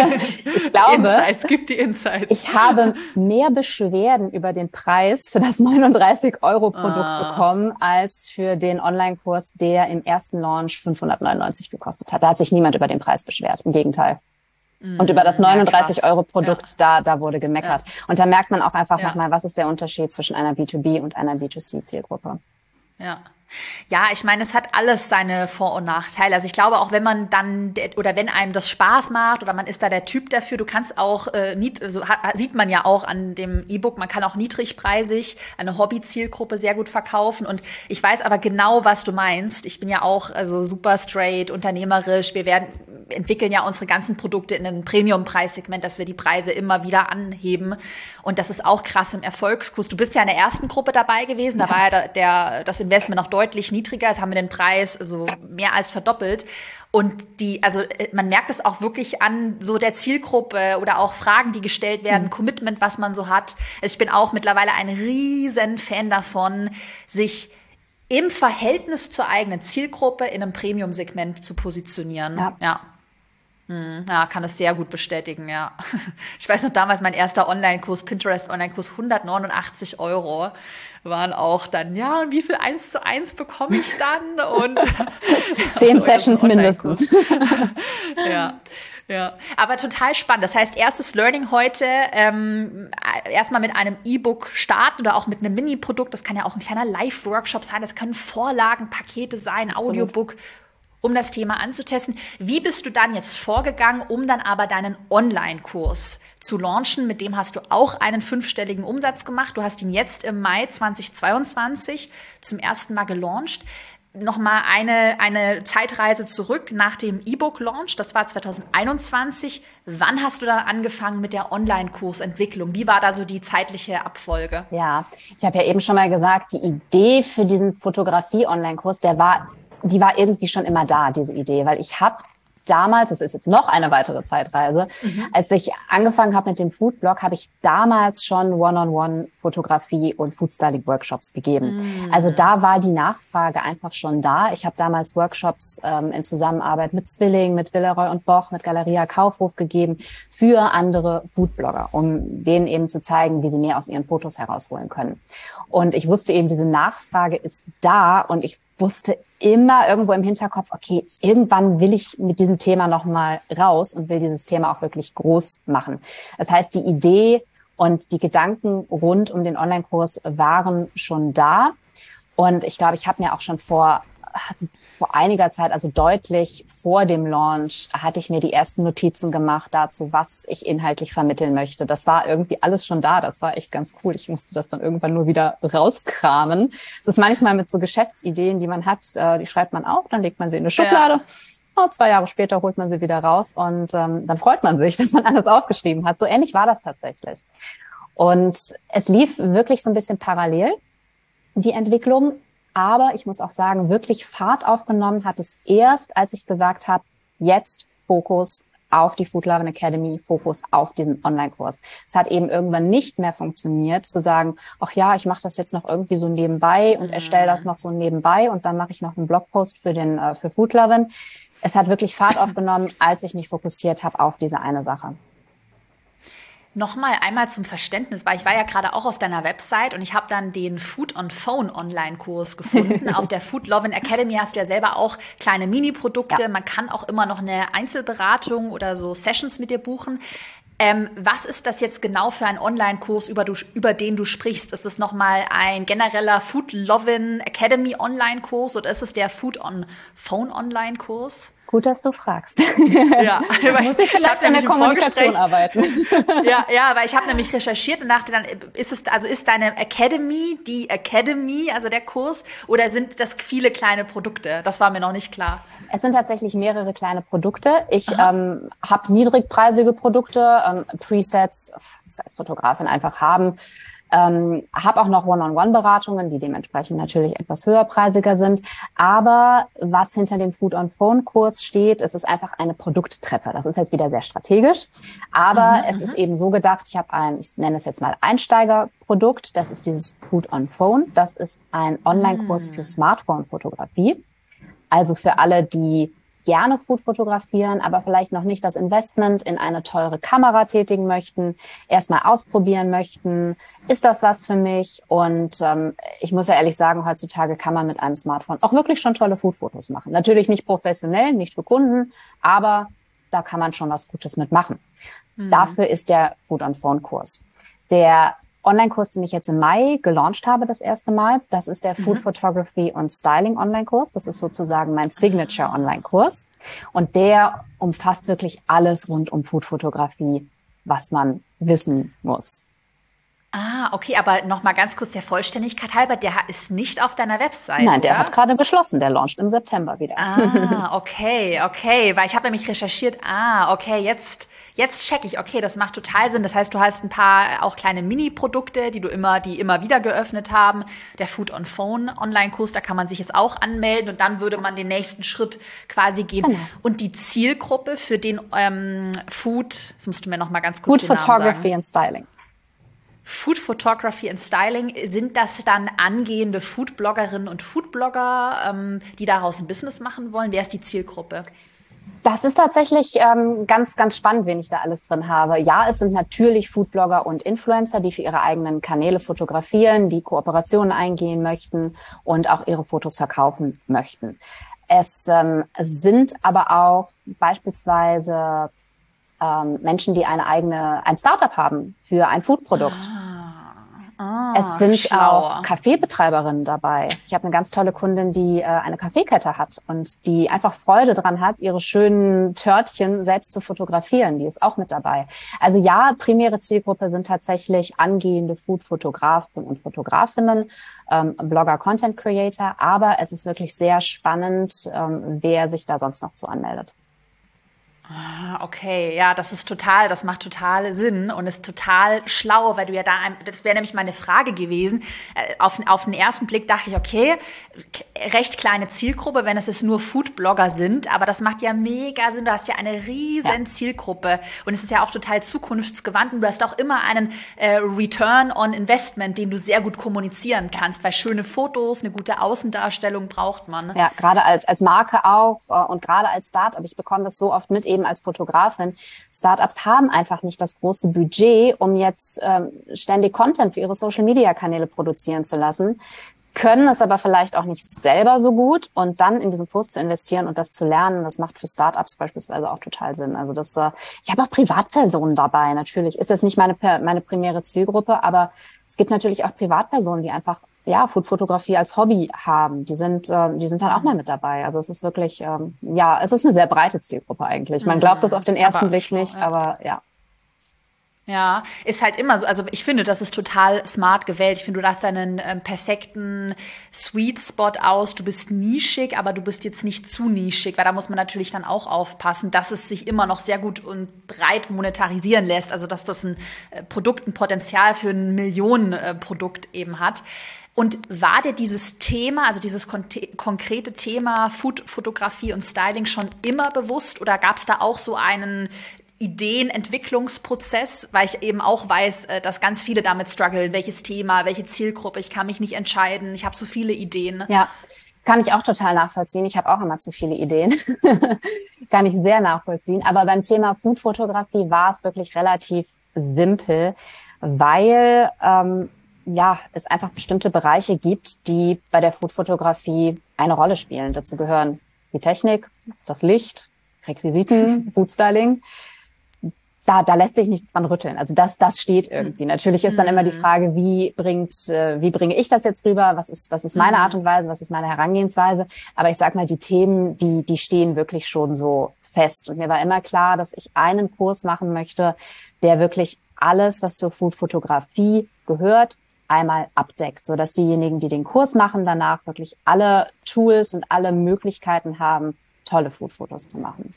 Ich glaube, Insights, gibt die Insights. Ich habe mehr Beschwerden über den Preis für das neununddreißig Euro Produkt ah. bekommen, als für den Online-Kurs, der im ersten Launch fünfhundertneunundneunzig gekostet hat. Da hat sich niemand über den Preis beschwert. Im Gegenteil. Mm, Und über das neununddreißig Euro Produkt, ja. da, da wurde gemeckert. Ja. Und da merkt man auch einfach ja. nochmal, was ist der Unterschied zwischen einer B zwei B und einer B zwei C Zielgruppe. Ja. Ja, ich meine, es hat alles seine Vor- und Nachteile. Also ich glaube, auch wenn man dann, oder wenn einem das Spaß macht oder man ist da der Typ dafür, du kannst auch, äh, nied, also, ha, sieht man ja auch an dem E-Book, man kann auch niedrigpreisig eine Hobby-Zielgruppe sehr gut verkaufen. Und ich weiß aber genau, was du meinst. Ich bin ja auch also super straight, unternehmerisch. Wir werden entwickeln ja unsere ganzen Produkte in einem Premium-Preissegment, dass wir die Preise immer wieder anheben. Und das ist auch krass im Erfolgskurs. Du bist ja in der ersten Gruppe dabei gewesen. Da ja. war ja der, der, das Investment noch deutlich niedriger. Jetzt haben wir den Preis also mehr als verdoppelt. Und die, also man merkt es auch wirklich an so der Zielgruppe oder auch Fragen, die gestellt werden, mhm. Commitment, was man so hat. Also ich bin auch mittlerweile ein riesen Fan davon, sich im Verhältnis zur eigenen Zielgruppe in einem Premium-Segment zu positionieren. Ja. ja. Ja, kann es sehr gut bestätigen, ja. Ich weiß noch damals, mein erster Online-Kurs, Pinterest-Online-Kurs, hundertneunundachtzig Euro waren auch dann, ja, und wie viel eins zu eins bekomme ich dann? Und Zehn Sessions mindestens. Ja. Ja, aber total spannend. Das heißt, erstes Learning heute, ähm, erstmal mit einem E-Book starten oder auch mit einem Mini-Produkt. Das kann ja auch ein kleiner Live-Workshop sein, das können Vorlagen, Pakete sein, Absolut. Audiobook, um das Thema anzutesten. Wie bist du dann jetzt vorgegangen, um dann aber deinen Online-Kurs zu launchen? Mit dem hast du auch einen fünfstelligen Umsatz gemacht. Du hast ihn jetzt im Mai zweitausendzweiundzwanzig zum ersten Mal gelauncht. Nochmal eine, eine Zeitreise zurück nach dem E-Book-Launch. Das war zweitausendeinundzwanzig. Wann hast du dann angefangen mit der Online-Kursentwicklung? Wie war da so die zeitliche Abfolge? Ja, ich habe ja eben schon mal gesagt, die Idee für diesen Fotografie-Online-Kurs, der war, die war irgendwie schon immer da, diese Idee, weil ich habe damals, das ist jetzt noch eine weitere Zeitreise, mhm. als ich angefangen habe mit dem Foodblog, habe ich damals schon One-on-One-Fotografie und Foodstyling-Workshops gegeben. Mhm. Also da war die Nachfrage einfach schon da. Ich habe damals Workshops ähm, in Zusammenarbeit mit Zwilling, mit Villeroy und Boch, mit Galeria Kaufhof gegeben für andere Foodblogger, um denen eben zu zeigen, wie sie mehr aus ihren Fotos herausholen können. Und ich wusste eben, diese Nachfrage ist da und ich wusste immer irgendwo im Hinterkopf, okay, irgendwann will ich mit diesem Thema nochmal raus und will dieses Thema auch wirklich groß machen. Das heißt, die Idee und die Gedanken rund um den Online-Kurs waren schon da. Und ich glaube, ich habe mir auch schon vor vor einiger Zeit, also deutlich vor dem Launch, hatte ich mir die ersten Notizen gemacht dazu, was ich inhaltlich vermitteln möchte. Das war irgendwie alles schon da. Das war echt ganz cool. Ich musste das dann irgendwann nur wieder rauskramen. Es ist manchmal mit so Geschäftsideen, die man hat, die schreibt man auf, dann legt man sie in eine Schublade. Ja. Oh, zwei Jahre später holt man sie wieder raus und ähm, dann freut man sich, dass man alles aufgeschrieben hat. So ähnlich war das tatsächlich. Und es lief wirklich so ein bisschen parallel, die Entwicklung. Aber ich muss auch sagen, wirklich Fahrt aufgenommen hat es erst, als ich gesagt habe, jetzt Fokus auf die Food Lovin' Academy, Fokus auf diesen Online-Kurs. Es hat eben irgendwann nicht mehr funktioniert, zu sagen, ach ja, ich mache das jetzt noch irgendwie so nebenbei und erstelle das noch so nebenbei und dann mache ich noch einen Blogpost für den äh, für Food Lovin'. Es hat wirklich Fahrt aufgenommen, als ich mich fokussiert habe auf diese eine Sache. Nochmal einmal zum Verständnis, weil ich war ja gerade auch auf deiner Website und ich habe dann den Food on Phone Online-Kurs gefunden. Auf der Food Lovin' Academy hast du ja selber auch kleine Mini-Produkte. Ja. Man kann auch immer noch eine Einzelberatung oder so Sessions mit dir buchen. Ähm, was ist das jetzt genau für ein Online-Kurs, über, du, über den du sprichst? Ist es nochmal ein genereller Food Lovin' Academy Online-Kurs oder ist es der Food on Phone Online-Kurs? Gut, dass du fragst. Ja, muss ich vielleicht an der Kommunikation arbeiten. Ja, ja, aber ich habe nämlich recherchiert und dachte dann, ist es, also ist deine Academy die Academy, also der Kurs, oder sind das viele kleine Produkte? Das war mir noch nicht klar. Es sind tatsächlich mehrere kleine Produkte. Ich ähm, habe niedrigpreisige Produkte, ähm, Presets, das als Fotografin einfach haben. Ähm, habe auch noch One-on-One-Beratungen, die dementsprechend natürlich etwas höherpreisiger sind. Aber was hinter dem Food-on-Phone-Kurs steht, ist es einfach eine Produkttreppe. Das ist jetzt wieder sehr strategisch. Aber mhm, es ist eben so gedacht, ich habe ein, ich nenne es jetzt mal Einsteigerprodukt. Das ist dieses Food-on-Phone. Das ist ein Online-Kurs mhm. für Smartphone-Fotografie. Also für alle, die gerne Food fotografieren, aber vielleicht noch nicht das Investment in eine teure Kamera tätigen möchten, erstmal ausprobieren möchten, ist das was für mich? Und ähm, ich muss ja ehrlich sagen, heutzutage kann man mit einem Smartphone auch wirklich schon tolle Food-Fotos machen. Natürlich nicht professionell, nicht für Kunden, aber da kann man schon was Gutes mitmachen. Mhm. Dafür ist der Food-on-Phone-Kurs. Der Online-Kurs, den ich jetzt im Mai gelauncht habe, das erste Mal, das ist der Food Photography und Styling Online-Kurs. Das ist sozusagen mein Signature Online-Kurs. Und der umfasst wirklich alles rund um Food-Fotografie, was man wissen muss. Ah, okay, aber noch mal ganz kurz der Vollständigkeit halber, der ist nicht auf deiner Website, Nein, der oder? hat gerade beschlossen, der launcht im September wieder. Ah, okay, okay, weil ich habe nämlich recherchiert, ah, okay, jetzt jetzt check ich, okay, das macht total Sinn. Das heißt, du hast ein paar auch kleine Mini-Produkte, die du immer, die immer wieder geöffnet haben. Der Food on Phone Online-Kurs, da kann man sich jetzt auch anmelden und dann würde man den nächsten Schritt quasi gehen. Genau. Und die Zielgruppe für den ähm, Food, das musst du mir noch mal ganz kurz Food Photography and Styling. Food Photography and Styling, sind das dann angehende Food-Bloggerinnen und Food-Blogger, ähm, die daraus ein Business machen wollen? Wer ist die Zielgruppe? Das ist tatsächlich ähm, ganz, ganz spannend, wen ich da alles drin habe. Ja, es sind natürlich Foodblogger und Influencer, die für ihre eigenen Kanäle fotografieren, die Kooperationen eingehen möchten und auch ihre Fotos verkaufen möchten. Es ähm, sind aber auch beispielsweise ähm, Menschen, die eine eigene, ein Startup haben für ein Foodprodukt. Ah, Es sind schlau. auch Kaffeebetreiberinnen dabei. Ich habe eine ganz tolle Kundin, die äh, eine Kaffeekette hat und die einfach Freude dran hat, ihre schönen Törtchen selbst zu fotografieren. Die ist auch mit dabei. Also ja, primäre Zielgruppe sind tatsächlich angehende Food-Fotografen und Fotografinnen, ähm, Blogger, Content Creator. Aber es ist wirklich sehr spannend, ähm, wer sich da sonst noch zu anmeldet. Ah, okay, ja, das ist total, das macht total Sinn und ist total schlau, weil du ja da, ein- das wäre nämlich meine Frage gewesen. Äh, Auf, auf den ersten Blick dachte ich, okay, k- recht kleine Zielgruppe, wenn es jetzt nur Foodblogger sind, aber das macht ja mega Sinn. Du hast ja eine Ja. riesen Zielgruppe und es ist ja auch total zukunftsgewandt und du hast auch immer einen äh, Return on Investment, den du sehr gut kommunizieren kannst, weil schöne Fotos, eine gute Außendarstellung braucht man. Ja, gerade als, als Marke auch äh, und gerade als Startup. Ich bekomme das so oft mit, eben als Fotografin. Startups haben einfach nicht das große Budget, um jetzt ähm, ständig Content für ihre Social-Media-Kanäle produzieren zu lassen, können es aber vielleicht auch nicht selber so gut und dann in diesen Post zu investieren und das zu lernen, das macht für Startups beispielsweise auch total Sinn. Also das, äh, ich habe auch Privatpersonen dabei, natürlich. Ist jetzt nicht meine, meine primäre Zielgruppe, aber es gibt natürlich auch Privatpersonen, die einfach ja, Foodfotografie als Hobby haben, die sind, äh, die sind dann auch mal mit dabei. Also es ist wirklich, ähm, ja, es ist eine sehr breite Zielgruppe eigentlich. Man glaubt das auf den ersten Aber Blick schlau, nicht, ja. aber ja. Ja, ist halt immer so. Also ich finde, das ist total smart gewählt. Ich finde, du hast deinen ähm, perfekten Sweet Spot aus. Du bist nischig, aber du bist jetzt nicht zu nischig, weil da muss man natürlich dann auch aufpassen, dass es sich immer noch sehr gut und breit monetarisieren lässt. Also dass das ein äh, Produkt, ein Potenzial für ein Millionenprodukt äh, eben hat. Und war dir dieses Thema, also dieses kon konkrete Thema Food-Fotografie und Styling schon immer bewusst oder gab es da auch so einen Ideenentwicklungsprozess, weil ich eben auch weiß, äh, dass ganz viele damit strugglen, welches Thema, welche Zielgruppe, ich kann mich nicht entscheiden, ich habe so viele Ideen. Ja, kann ich auch total nachvollziehen. Ich habe auch immer zu viele Ideen. Kann ich sehr nachvollziehen. Aber beim Thema Foodfotografie war es wirklich relativ simpel, weil ähm, ja es einfach bestimmte Bereiche gibt, die bei der Foodfotografie eine Rolle spielen. Dazu gehören die Technik, das Licht, Requisiten, Foodstyling. Da, da lässt sich nichts dran rütteln. Also das, das steht irgendwie. Natürlich ist dann immer die Frage, wie bringt, äh, wie bringe ich das jetzt rüber? Was ist, was ist meine Art und Weise? Was ist meine Herangehensweise? Aber ich sag mal, die Themen, die, die stehen wirklich schon so fest. Und mir war immer klar, dass ich einen Kurs machen möchte, der wirklich alles, was zur Foodfotografie gehört, einmal abdeckt, so dass diejenigen, die den Kurs machen, danach wirklich alle Tools und alle Möglichkeiten haben, tolle Foodfotos zu machen.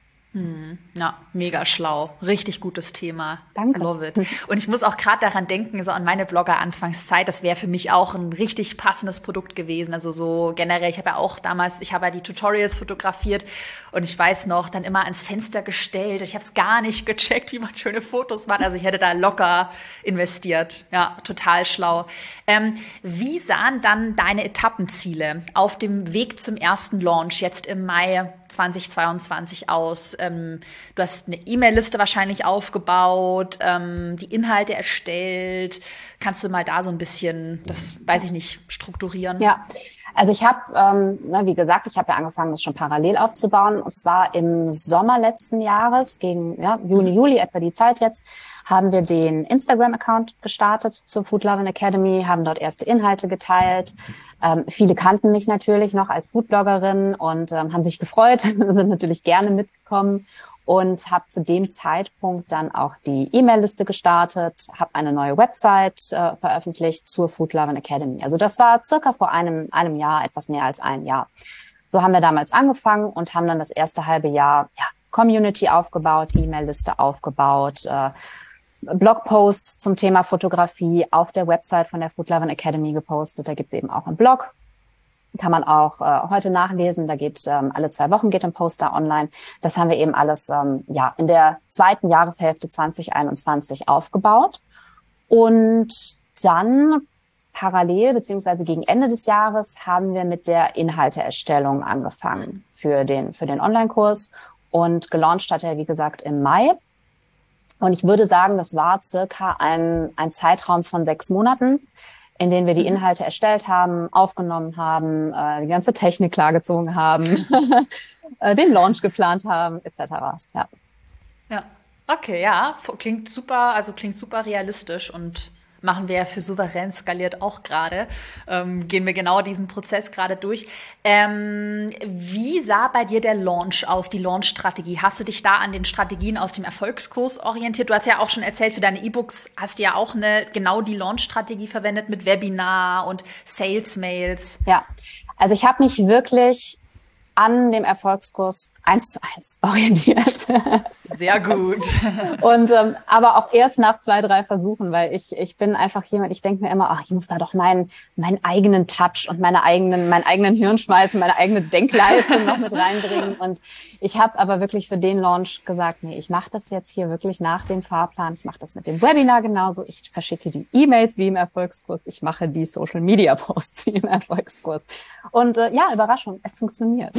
Ja, mega schlau. Richtig gutes Thema. Danke. Love it. Und ich muss auch gerade daran denken, so an meine Blogger-Anfangszeit, das wäre für mich auch ein richtig passendes Produkt gewesen. Also so generell, ich habe ja auch damals, ich habe ja die Tutorials fotografiert und ich weiß noch, dann immer ans Fenster gestellt. Ich habe es gar nicht gecheckt, wie man schöne Fotos macht. Also ich hätte da locker investiert. Ja, total schlau. Ähm, wie sahen dann deine Etappenziele auf dem Weg zum ersten Launch jetzt im Mai zweitausendzweiundzwanzig aus? Ähm, du hast eine E-Mail-Liste wahrscheinlich aufgebaut, ähm, die Inhalte erstellt. Kannst du mal da so ein bisschen, das weiß ich nicht, strukturieren? Ja, also ich habe, ähm, ne, wie gesagt, ich habe ja angefangen, das schon parallel aufzubauen. Und zwar im Sommer letzten Jahres, gegen ja, Juni, Juli, etwa die Zeit jetzt, haben wir den Instagram-Account gestartet zur Food Lovin' Academy, haben dort erste Inhalte geteilt. Ähm, viele kannten mich natürlich noch als Foodbloggerin und ähm, haben sich gefreut, sind natürlich gerne mitgekommen und habe zu dem Zeitpunkt dann auch die E-Mail-Liste gestartet, habe eine neue Website äh, veröffentlicht zur Food Lovin' Academy. Also das war circa vor einem, einem Jahr, etwas mehr als ein Jahr. So haben wir damals angefangen und haben dann das erste halbe Jahr ja, Community aufgebaut, E-Mail-Liste aufgebaut, äh, Blogposts zum Thema Fotografie auf der Website von der Food Lovin' Academy gepostet. Da gibt es eben auch einen Blog. Kann man auch äh, heute nachlesen. Da geht ähm, alle zwei Wochen geht ein Poster online. Das haben wir eben alles ähm, ja in der zweiten Jahreshälfte zwanzig einundzwanzig aufgebaut. Und dann parallel beziehungsweise gegen Ende des Jahres haben wir mit der Inhalteerstellung angefangen für den für den Online-Kurs Und gelauncht hat er, wie gesagt, im Mai. Und ich würde sagen, das war circa ein, ein Zeitraum von sechs Monaten, in denen wir die Inhalte erstellt haben, aufgenommen haben, äh, die ganze Technik klargezogen haben, den Launch geplant haben, et cetera. Ja. Ja, okay, ja, klingt super, also klingt super realistisch und machen wir ja für Souverän skaliert auch gerade. Ähm, gehen wir genau diesen Prozess gerade durch. Ähm, wie sah bei dir der Launch aus, die Launch-Strategie? Hast du dich da an den Strategien aus dem Erfolgskurs orientiert? Du hast ja auch schon erzählt, für deine E-Books hast du ja auch eine, genau die Launch-Strategie verwendet mit Webinar und Sales-Mails. Ja, also ich habe mich wirklich an dem Erfolgskurs eins zu eins orientiert. Sehr gut. Und ähm, aber auch erst nach zwei, drei Versuchen, weil ich ich bin einfach jemand, ich denke mir immer, ach, ich muss da doch meinen meinen eigenen Touch und meine eigenen meinen eigenen Hirnschmalz und meine eigene Denkleistung noch mit reinbringen. Und ich habe aber wirklich für den Launch gesagt, nee, ich mache das jetzt hier wirklich nach dem Fahrplan. Ich mache das mit dem Webinar genauso. Ich verschicke die E-Mails wie im Erfolgskurs. Ich mache die Social-Media-Posts wie im Erfolgskurs. Und äh, ja, Überraschung, es funktioniert.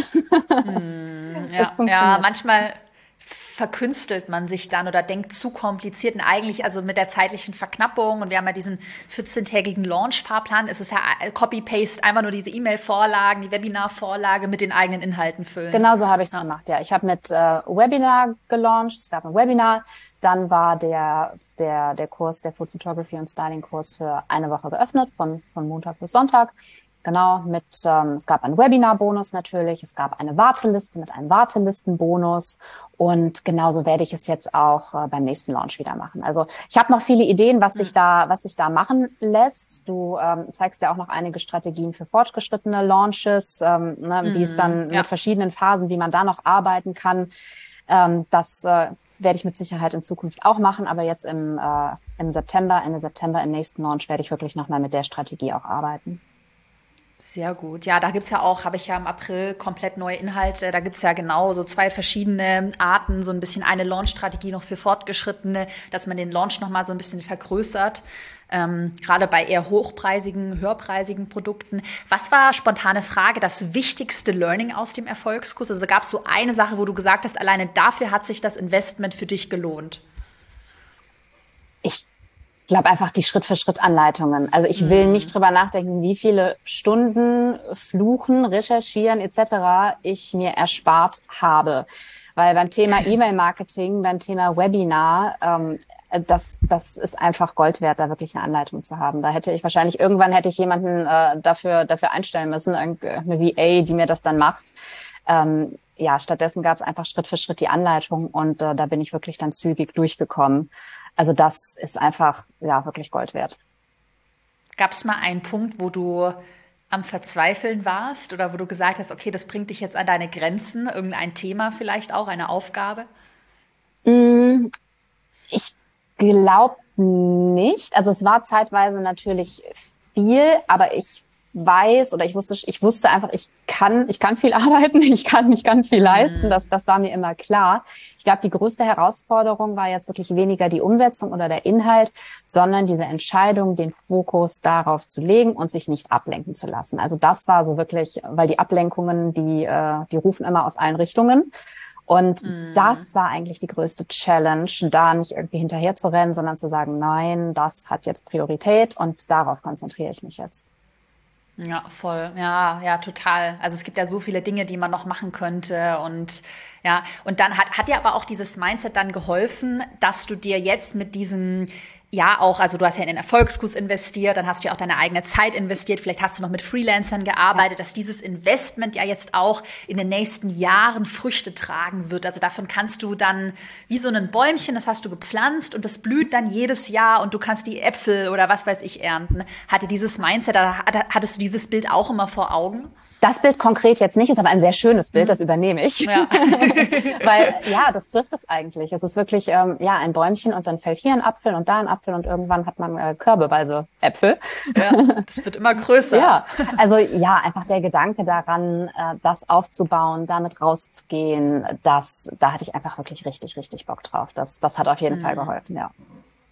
Hm, ja, ja, manchmal verkünstelt man sich dann oder denkt zu kompliziert und eigentlich, also mit der zeitlichen Verknappung und wir haben ja diesen vierzehntägigen Launch-Fahrplan, ist es ja Copy-Paste, einfach nur diese E-Mail-Vorlagen, die Webinar-Vorlage mit den eigenen Inhalten füllen. Genau so habe ich es ja. gemacht, ja. Ich habe mit äh, Webinar gelauncht, es gab ein Webinar, dann war der der der Kurs, der Food Photography und Styling Kurs für eine Woche geöffnet, von von Montag bis Sonntag. Genau, mit ähm, es gab einen Webinar-Bonus natürlich, es gab eine Warteliste mit einem Wartelistenbonus und genauso werde ich es jetzt auch äh, beim nächsten Launch wieder machen. Also ich habe noch viele Ideen, was sich da was sich da machen lässt. Du ähm, zeigst ja auch noch einige Strategien für fortgeschrittene Launches, ähm, ne, mm, wie es dann ja. mit verschiedenen Phasen, wie man da noch arbeiten kann. Ähm, das äh, werde ich mit Sicherheit in Zukunft auch machen, aber jetzt im äh, im September, Ende September im nächsten Launch werde ich wirklich nochmal mit der Strategie auch arbeiten. Sehr gut. Ja, da gibt's ja auch, habe ich ja im April komplett neue Inhalte. Da gibt's ja genau so zwei verschiedene Arten, so ein bisschen eine Launch-Strategie noch für Fortgeschrittene, dass man den Launch noch mal so ein bisschen vergrößert. Ähm, gerade bei eher hochpreisigen, höherpreisigen Produkten. Was war, spontane Frage, das wichtigste Learning aus dem Erfolgskurs? Also gab's so eine Sache, wo du gesagt hast, alleine dafür hat sich das Investment für dich gelohnt? Ich Ich glaube einfach die Schritt-für-Schritt-Anleitungen. Also ich will nicht drüber nachdenken, wie viele Stunden fluchen, recherchieren et cetera ich mir erspart habe. Weil beim Thema E-Mail-Marketing, beim Thema Webinar, ähm, das das ist einfach Gold wert, da wirklich eine Anleitung zu haben. Da hätte ich wahrscheinlich, irgendwann hätte ich jemanden äh, dafür dafür einstellen müssen, eine V A, die mir das dann macht. Ähm, ja, stattdessen gab es einfach Schritt für Schritt die Anleitung und äh, da bin ich wirklich dann zügig durchgekommen. Also das ist einfach, ja, wirklich Gold wert. Gab es mal einen Punkt, wo du am Verzweifeln warst oder wo du gesagt hast, okay, das bringt dich jetzt an deine Grenzen, irgendein Thema vielleicht auch, eine Aufgabe? Ich glaube nicht. Also es war zeitweise natürlich viel, aber ich weiß oder ich wusste, ich wusste einfach, ich kann, ich kann viel arbeiten, ich kann, ich kann viel leisten. Das, das war mir immer klar. Ich glaube, die größte Herausforderung war jetzt wirklich weniger die Umsetzung oder der Inhalt, sondern diese Entscheidung, den Fokus darauf zu legen und sich nicht ablenken zu lassen. Also das war so wirklich, weil die Ablenkungen, die, äh, die rufen immer aus allen Richtungen. Und mm. das war eigentlich die größte Challenge, da nicht irgendwie hinterher zu rennen, sondern zu sagen, nein, das hat jetzt Priorität und darauf konzentriere ich mich jetzt. Ja, voll. Ja, ja, total. Also es gibt ja so viele Dinge, die man noch machen könnte und ja, und dann hat, hat dir aber auch dieses Mindset dann geholfen, dass du dir jetzt mit diesem, ja auch, also du hast ja in den Erfolgskurs investiert, dann hast du ja auch deine eigene Zeit investiert, vielleicht hast du noch mit Freelancern gearbeitet, ja. dass dieses Investment ja jetzt auch in den nächsten Jahren Früchte tragen wird. Also davon kannst du dann, wie so ein Bäumchen, das hast du gepflanzt und das blüht dann jedes Jahr und du kannst die Äpfel oder was weiß ich ernten. Hatte dieses Mindset, hattest du dieses Bild auch immer vor Augen? Das Bild konkret jetzt nicht, ist aber ein sehr schönes Bild, das übernehme ich. Ja. Weil, ja, das trifft es eigentlich. Es ist wirklich, ähm, ja, ein Bäumchen und dann fällt hier ein Apfel und da ein Apfel und irgendwann hat man äh, körbeweise Äpfel. Ja, das wird immer größer. Ja, also ja, einfach der Gedanke daran, äh, das aufzubauen, damit rauszugehen, das, da hatte ich einfach wirklich richtig, richtig Bock drauf. Das, das hat auf jeden mhm. Fall geholfen, ja.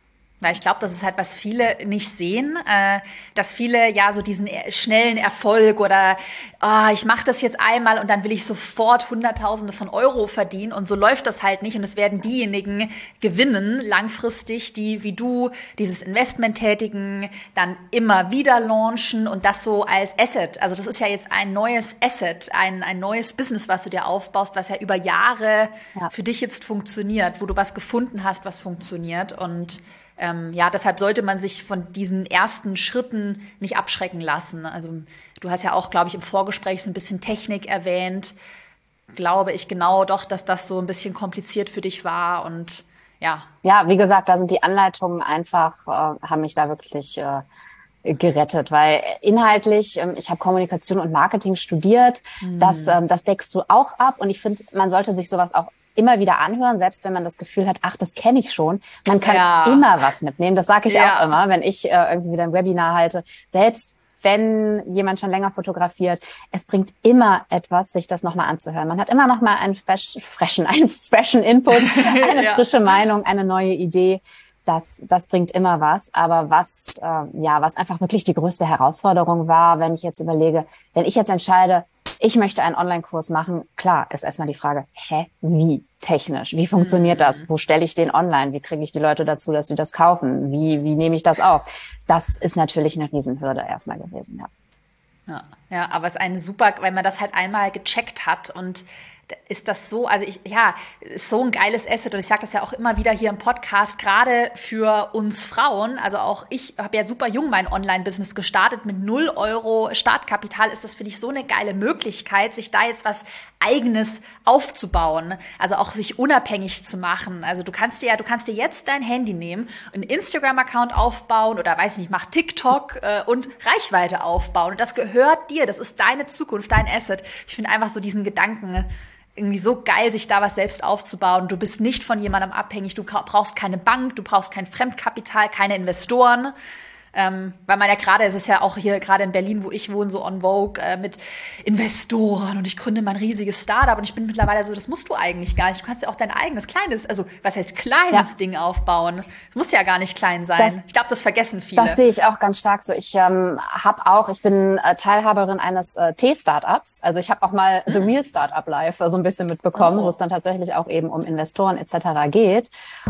Weil ich glaube, das ist halt, was viele nicht sehen, äh, dass viele ja so diesen schnellen Erfolg oder oh, ich mache das jetzt einmal und dann will ich sofort Hunderttausende von Euro verdienen und so läuft das halt nicht und es werden diejenigen gewinnen langfristig, die wie du dieses Investment tätigen, dann immer wieder launchen und das so als Asset. Also das ist ja jetzt ein neues Asset, ein, ein neues Business, was du dir aufbaust, was ja über Jahre ja. für dich jetzt funktioniert, wo du was gefunden hast, was funktioniert und Ähm, ja, deshalb sollte man sich von diesen ersten Schritten nicht abschrecken lassen. Also du hast ja auch, glaube ich, im Vorgespräch so ein bisschen Technik erwähnt. Glaube ich genau doch, dass das so ein bisschen kompliziert für dich war und ja. Ja, wie gesagt, da sind die Anleitungen einfach, äh, haben mich da wirklich äh, gerettet, weil inhaltlich, ähm, ich habe Kommunikation und Marketing studiert, hm. das, ähm, das deckst du auch ab und ich finde, man sollte sich sowas auch immer wieder anhören, selbst wenn man das Gefühl hat, ach, das kenne ich schon. Man kann ja. immer was mitnehmen. Das sage ich ja. auch immer, wenn ich äh, irgendwie wieder ein Webinar halte. Selbst wenn jemand schon länger fotografiert, es bringt immer etwas, sich das nochmal anzuhören. Man hat immer nochmal einen fresh, freshen, einen freshen Input, eine ja. frische Meinung, eine neue Idee. Das, das bringt immer was. Aber was, äh, ja, was einfach wirklich die größte Herausforderung war, wenn ich jetzt überlege, wenn ich jetzt entscheide, ich möchte einen Online-Kurs machen. Klar, ist erstmal die Frage, hä, wie technisch? Wie funktioniert mhm. das? Wo stelle ich den online? Wie kriege ich die Leute dazu, dass sie das kaufen? Wie, wie nehme ich das auf? Das ist natürlich eine Riesenhürde erstmal gewesen, ja. Ja, ja, aber es ist eine super, weil man das halt einmal gecheckt hat und ist das so, also ich, ja, ist so ein geiles Asset und ich sage das ja auch immer wieder hier im Podcast, gerade für uns Frauen, also auch ich habe ja super jung mein Online-Business gestartet, mit null Euro Startkapital ist das, finde ich, so eine geile Möglichkeit, sich da jetzt was Eigenes aufzubauen, also auch sich unabhängig zu machen, also du kannst dir ja, du kannst dir jetzt dein Handy nehmen, einen Instagram-Account aufbauen oder weiß nicht, mach TikTok äh, und Reichweite aufbauen und das gehört dir, das ist deine Zukunft, dein Asset. Ich finde einfach so diesen Gedanken irgendwie so geil, sich da was selbst aufzubauen. Du bist nicht von jemandem abhängig, du brauchst keine Bank, du brauchst kein Fremdkapital, keine Investoren. Ähm, weil man ja gerade, es ist ja auch hier gerade in Berlin, wo ich wohne, so on vogue äh, mit Investoren und ich gründe mein riesiges Startup und ich bin mittlerweile so, das musst du eigentlich gar nicht. Du kannst ja auch dein eigenes kleines, also was heißt kleines ja. Ding aufbauen. Es muss ja gar nicht klein sein. Das, ich glaube, das vergessen viele. Das sehe ich auch ganz stark so. Ich ähm, habe auch, ich bin äh, Teilhaberin eines äh, Tee-Startups. Also ich habe auch mal mhm. The Real Startup Live äh, so ein bisschen mitbekommen, oh. wo es dann tatsächlich auch eben um Investoren et cetera geht.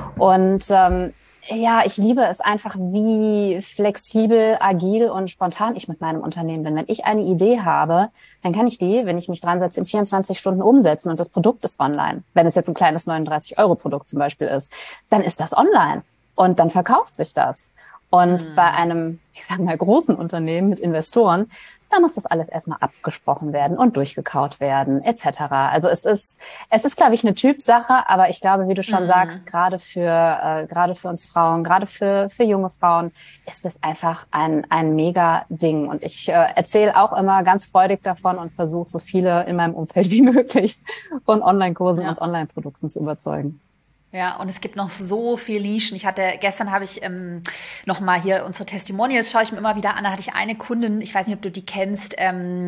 Und ähm, ja, ich liebe es einfach, wie flexibel, agil und spontan ich mit meinem Unternehmen bin. Wenn ich eine Idee habe, dann kann ich die, wenn ich mich dran setze, in vierundzwanzig Stunden umsetzen und das Produkt ist online. Wenn es jetzt ein kleines neununddreißig Euro Produkt zum Beispiel ist, dann ist das online und dann verkauft sich das. Und mhm. bei einem, ich sage mal, großen Unternehmen mit Investoren, da muss das alles erstmal abgesprochen werden und durchgekaut werden, et cetera. Also es ist, es ist, glaube ich, eine Typsache, aber ich glaube, wie du schon mhm. sagst, gerade für, äh, gerade für uns Frauen, gerade für, für junge Frauen, ist es einfach ein, ein mega Ding. Und ich äh, erzähle auch immer ganz freudig davon und versuche, so viele in meinem Umfeld wie möglich von Online-Kursen ja. und Online-Produkten zu überzeugen. Ja, und es gibt noch so viel Nischen. Ich hatte, gestern habe ich ähm, noch mal hier unsere Testimonials, schaue ich mir immer wieder an. Da hatte ich eine Kundin, ich weiß nicht, ob du die kennst, ähm,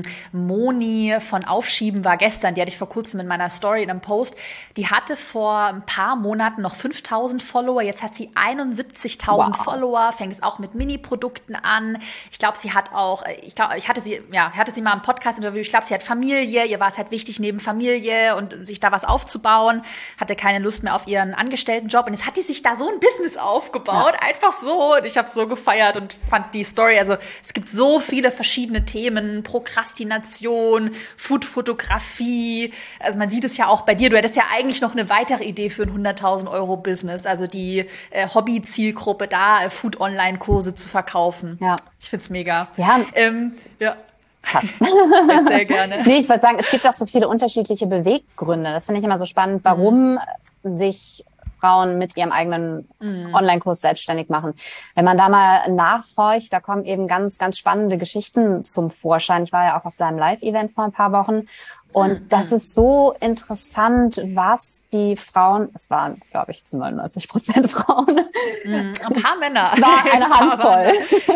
Moni von Aufschieben war gestern, die hatte ich vor kurzem in meiner Story in einem Post. Die hatte vor ein paar Monaten noch fünftausend Follower, jetzt hat sie einundsiebzigtausend wow. Follower, fängt es auch mit Mini-Produkten an. Ich glaube, sie hat auch, ich glaube, ich hatte sie, ja, hatte sie mal im Podcast-Interview, ich glaube, sie hat Familie, ihr war es halt wichtig, neben Familie und sich da was aufzubauen, hatte keine Lust mehr auf ihren Angestelltenjob und jetzt hat die sich da so ein Business aufgebaut, ja. einfach so und ich habe so gefeiert und fand die Story, also es gibt so viele verschiedene Themen, Prokrastination, Food-Fotografie, also man sieht es ja auch bei dir, du hättest ja eigentlich noch eine weitere Idee für ein hunderttausend Euro Business, also die äh, Hobby-Zielgruppe da, äh, Food-Online-Kurse zu verkaufen. Ja. Ich find's mega. Ja. Ähm, ja. Passt. Sehr gerne. Nee, ich wollte sagen, es gibt auch so viele unterschiedliche Beweggründe. Das finde ich immer so spannend, warum mhm. sich Frauen mit ihrem eigenen mm. Online-Kurs selbstständig machen. Wenn man da mal nachhorcht, da kommen eben ganz, ganz spannende Geschichten zum Vorschein. Ich war ja auch auf deinem Live-Event vor ein paar Wochen und mm. das ist so interessant, was die Frauen, es waren, glaube ich, zu neunundneunzig Prozent Frauen. Mm. Ein paar Männer. War eine Handvoll.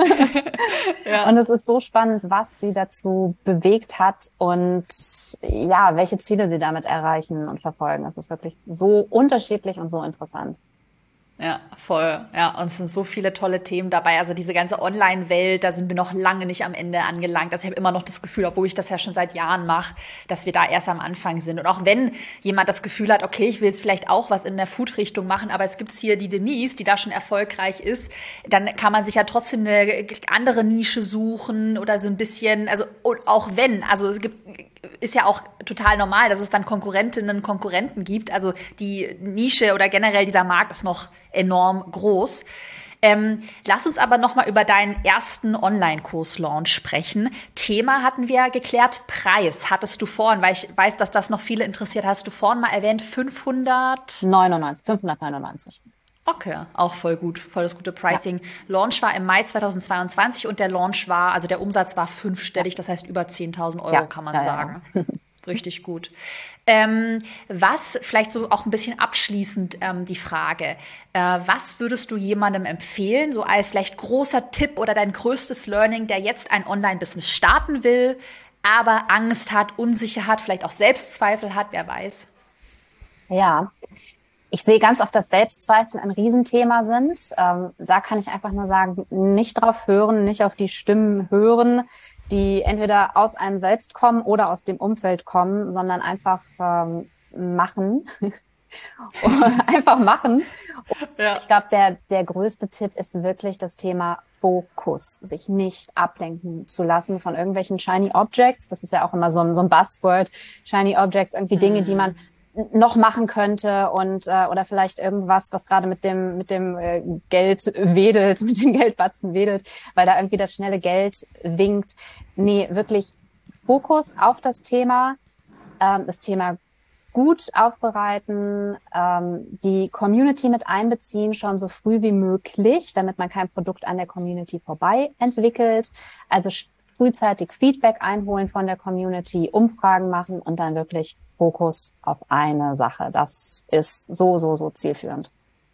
Ja. Und es ist so spannend, was sie dazu bewegt hat und ja, welche Ziele sie damit erreichen und verfolgen. Das ist wirklich so unterschiedlich und so interessant. Ja, voll. Ja, und es sind so viele tolle Themen dabei. Also diese ganze Online-Welt, da sind wir noch lange nicht am Ende angelangt. Also ich habe immer noch das Gefühl, obwohl ich das ja schon seit Jahren mache, dass wir da erst am Anfang sind. Und auch wenn jemand das Gefühl hat, okay, ich will jetzt vielleicht auch was in der Food-Richtung machen, aber es gibt hier die Denise, die da schon erfolgreich ist, dann kann man sich ja trotzdem eine andere Nische suchen oder so ein bisschen, also auch wenn, also es gibt, ist ja auch total normal, dass es dann Konkurrentinnen, Konkurrenten gibt. Also die Nische oder generell dieser Markt ist noch enorm groß. Ähm, lass uns aber noch mal über deinen ersten Online-Kurs-Launch sprechen. Thema hatten wir geklärt, Preis hattest du vorhin, weil ich weiß, dass das noch viele interessiert, hast du vorhin mal erwähnt, fünfhundert neunundneunzig, fünfhundertneunundneunzig. Okay, auch voll gut, voll das gute Pricing. Ja. Launch war im Mai zweitausendzweiundzwanzig und der Launch war, also der Umsatz war fünfstellig, das heißt über zehntausend Euro, ja, kann man ja, sagen. Ja. Richtig gut. Ähm, was, vielleicht so auch ein bisschen abschließend ähm, die Frage, äh, was würdest du jemandem empfehlen, so als vielleicht großer Tipp oder dein größtes Learning, der jetzt ein Online-Business starten will, aber Angst hat, Unsicher hat, vielleicht auch Selbstzweifel hat, wer weiß? Ja, ich sehe ganz oft, dass Selbstzweifel ein Riesenthema sind. Ähm, da kann ich einfach nur sagen, nicht drauf hören, nicht auf die Stimmen hören, die entweder aus einem selbst kommen oder aus dem Umfeld kommen, sondern einfach ähm, machen. einfach machen. Ja. Ich glaube, der, der größte Tipp ist wirklich das Thema Fokus, sich nicht ablenken zu lassen von irgendwelchen Shiny Objects. Das ist ja auch immer so ein, so ein Buzzword. Shiny Objects, irgendwie hm. Dinge, die man noch machen könnte und äh, oder vielleicht irgendwas, was gerade mit dem mit dem äh, Geld wedelt, mit dem Geldbatzen wedelt, weil da irgendwie das schnelle Geld winkt. Nee, wirklich Fokus auf das Thema, ähm, das Thema gut aufbereiten, ähm, die Community mit einbeziehen, schon so früh wie möglich, damit man kein Produkt an der Community vorbei entwickelt. Also frühzeitig Feedback einholen von der Community, Umfragen machen und dann wirklich Fokus auf eine Sache. Das ist so, so, so zielführend.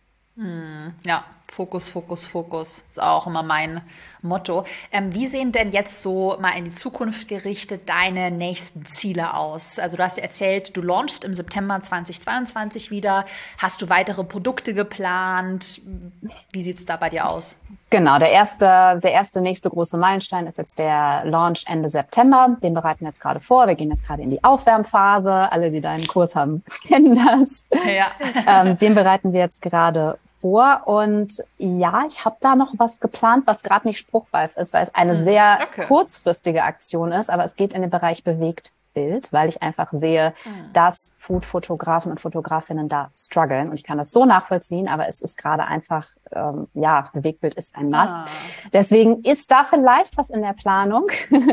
Hm, ja, Fokus, Fokus, Fokus ist auch immer mein Motto. Ähm, wie sehen denn jetzt so mal in die Zukunft gerichtet deine nächsten Ziele aus? Also du hast ja erzählt, du launchst im September zweitausendzweiundzwanzig wieder. Hast du weitere Produkte geplant? Wie sieht's da bei dir aus? Genau, der erste, der erste nächste große Meilenstein ist jetzt der Launch Ende September. Den bereiten wir jetzt gerade vor. Wir gehen jetzt gerade in die Aufwärmphase. Alle, die deinen Kurs haben, kennen das. Ja. ähm, den bereiten wir jetzt gerade vor. Und ja, ich habe da noch was geplant, was gerade nicht spruchreif ist, weil es eine hm, sehr okay. kurzfristige Aktion ist. Aber es geht in den Bereich Bewegtbild, weil ich einfach sehe, hm. dass Food-Fotografen und Fotografinnen da strugglen. Und ich kann das so nachvollziehen, aber es ist gerade einfach, ähm, ja, Bewegtbild ist ein Must. Ah. Deswegen ist da vielleicht was in der Planung.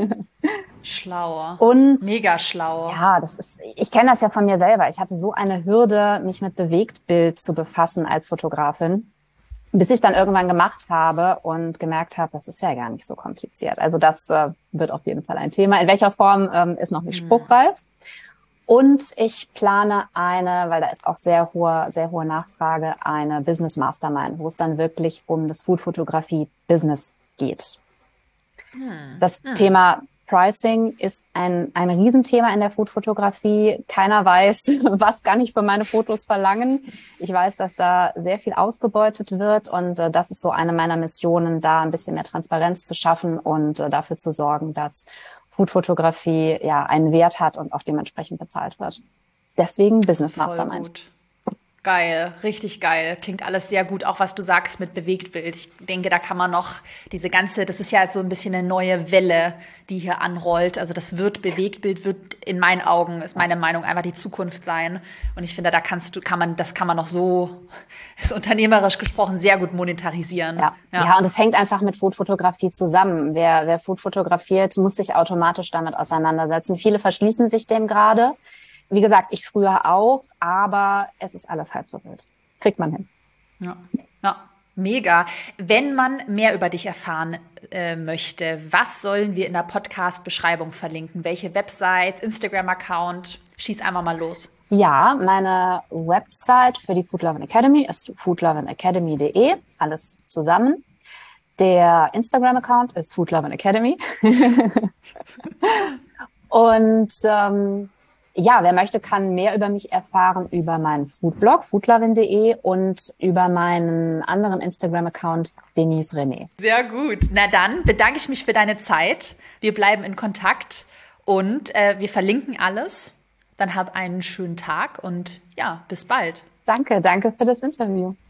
Schlauer. Und mega schlauer. Ja, das ist, ich kenne das ja von mir selber. Ich hatte so eine Hürde, mich mit Bewegtbild zu befassen als Fotografin, bis ich es dann irgendwann gemacht habe und gemerkt habe, das ist ja gar nicht so kompliziert. Also das äh, wird auf jeden Fall ein Thema. In welcher Form ähm, ist noch nicht hm. spruchreif. Und ich plane eine, weil da ist auch sehr hohe, sehr hohe Nachfrage, eine Business Mastermind, wo es dann wirklich um das Food-Fotografie-Business geht. Hm. Das hm. Thema Pricing ist ein, ein Riesenthema in der Food-Fotografie. Keiner weiß, was kann ich für meine Fotos verlangen. Ich weiß, dass da sehr viel ausgebeutet wird und äh, das ist so eine meiner Missionen, da ein bisschen mehr Transparenz zu schaffen und äh, dafür zu sorgen, dass Food-Fotografie ja einen Wert hat und auch dementsprechend bezahlt wird. Deswegen Business Mastermind. Voll gut. Geil, richtig geil. Klingt alles sehr gut, auch was du sagst mit Bewegtbild. Ich denke, da kann man noch diese ganze, das ist ja so ein bisschen eine neue Welle, die hier anrollt. Also das wird, Bewegtbild wird in meinen Augen, ist meine Meinung, einfach die Zukunft sein. Und ich finde, da kannst du, kann man, das kann man noch so, ist unternehmerisch gesprochen, sehr gut monetarisieren. Ja, ja. ja und es hängt einfach mit Foodfotografie zusammen. Wer, wer Food fotografiert, muss sich automatisch damit auseinandersetzen. Viele verschließen sich dem gerade. Wie gesagt, ich früher auch, aber es ist alles halb so wild. Kriegt man hin. Ja, ja, mega. Wenn man mehr über dich erfahren äh, möchte, was sollen wir in der Podcast-Beschreibung verlinken? Welche Websites, Instagram-Account? Schieß einmal mal los. Ja, meine Website für die Food Lovin' Academy ist food lovin academy punkt de. Alles zusammen. Der Instagram-Account ist Food Lovin' Academy. Und ähm, Ja, wer möchte, kann mehr über mich erfahren über meinen Foodblog foodlovin punkt de und über meinen anderen Instagram-Account Denise René. Sehr gut. Na dann bedanke ich mich für deine Zeit. Wir bleiben in Kontakt und äh, wir verlinken alles. Dann hab einen schönen Tag und ja, bis bald. Danke, danke für das Interview.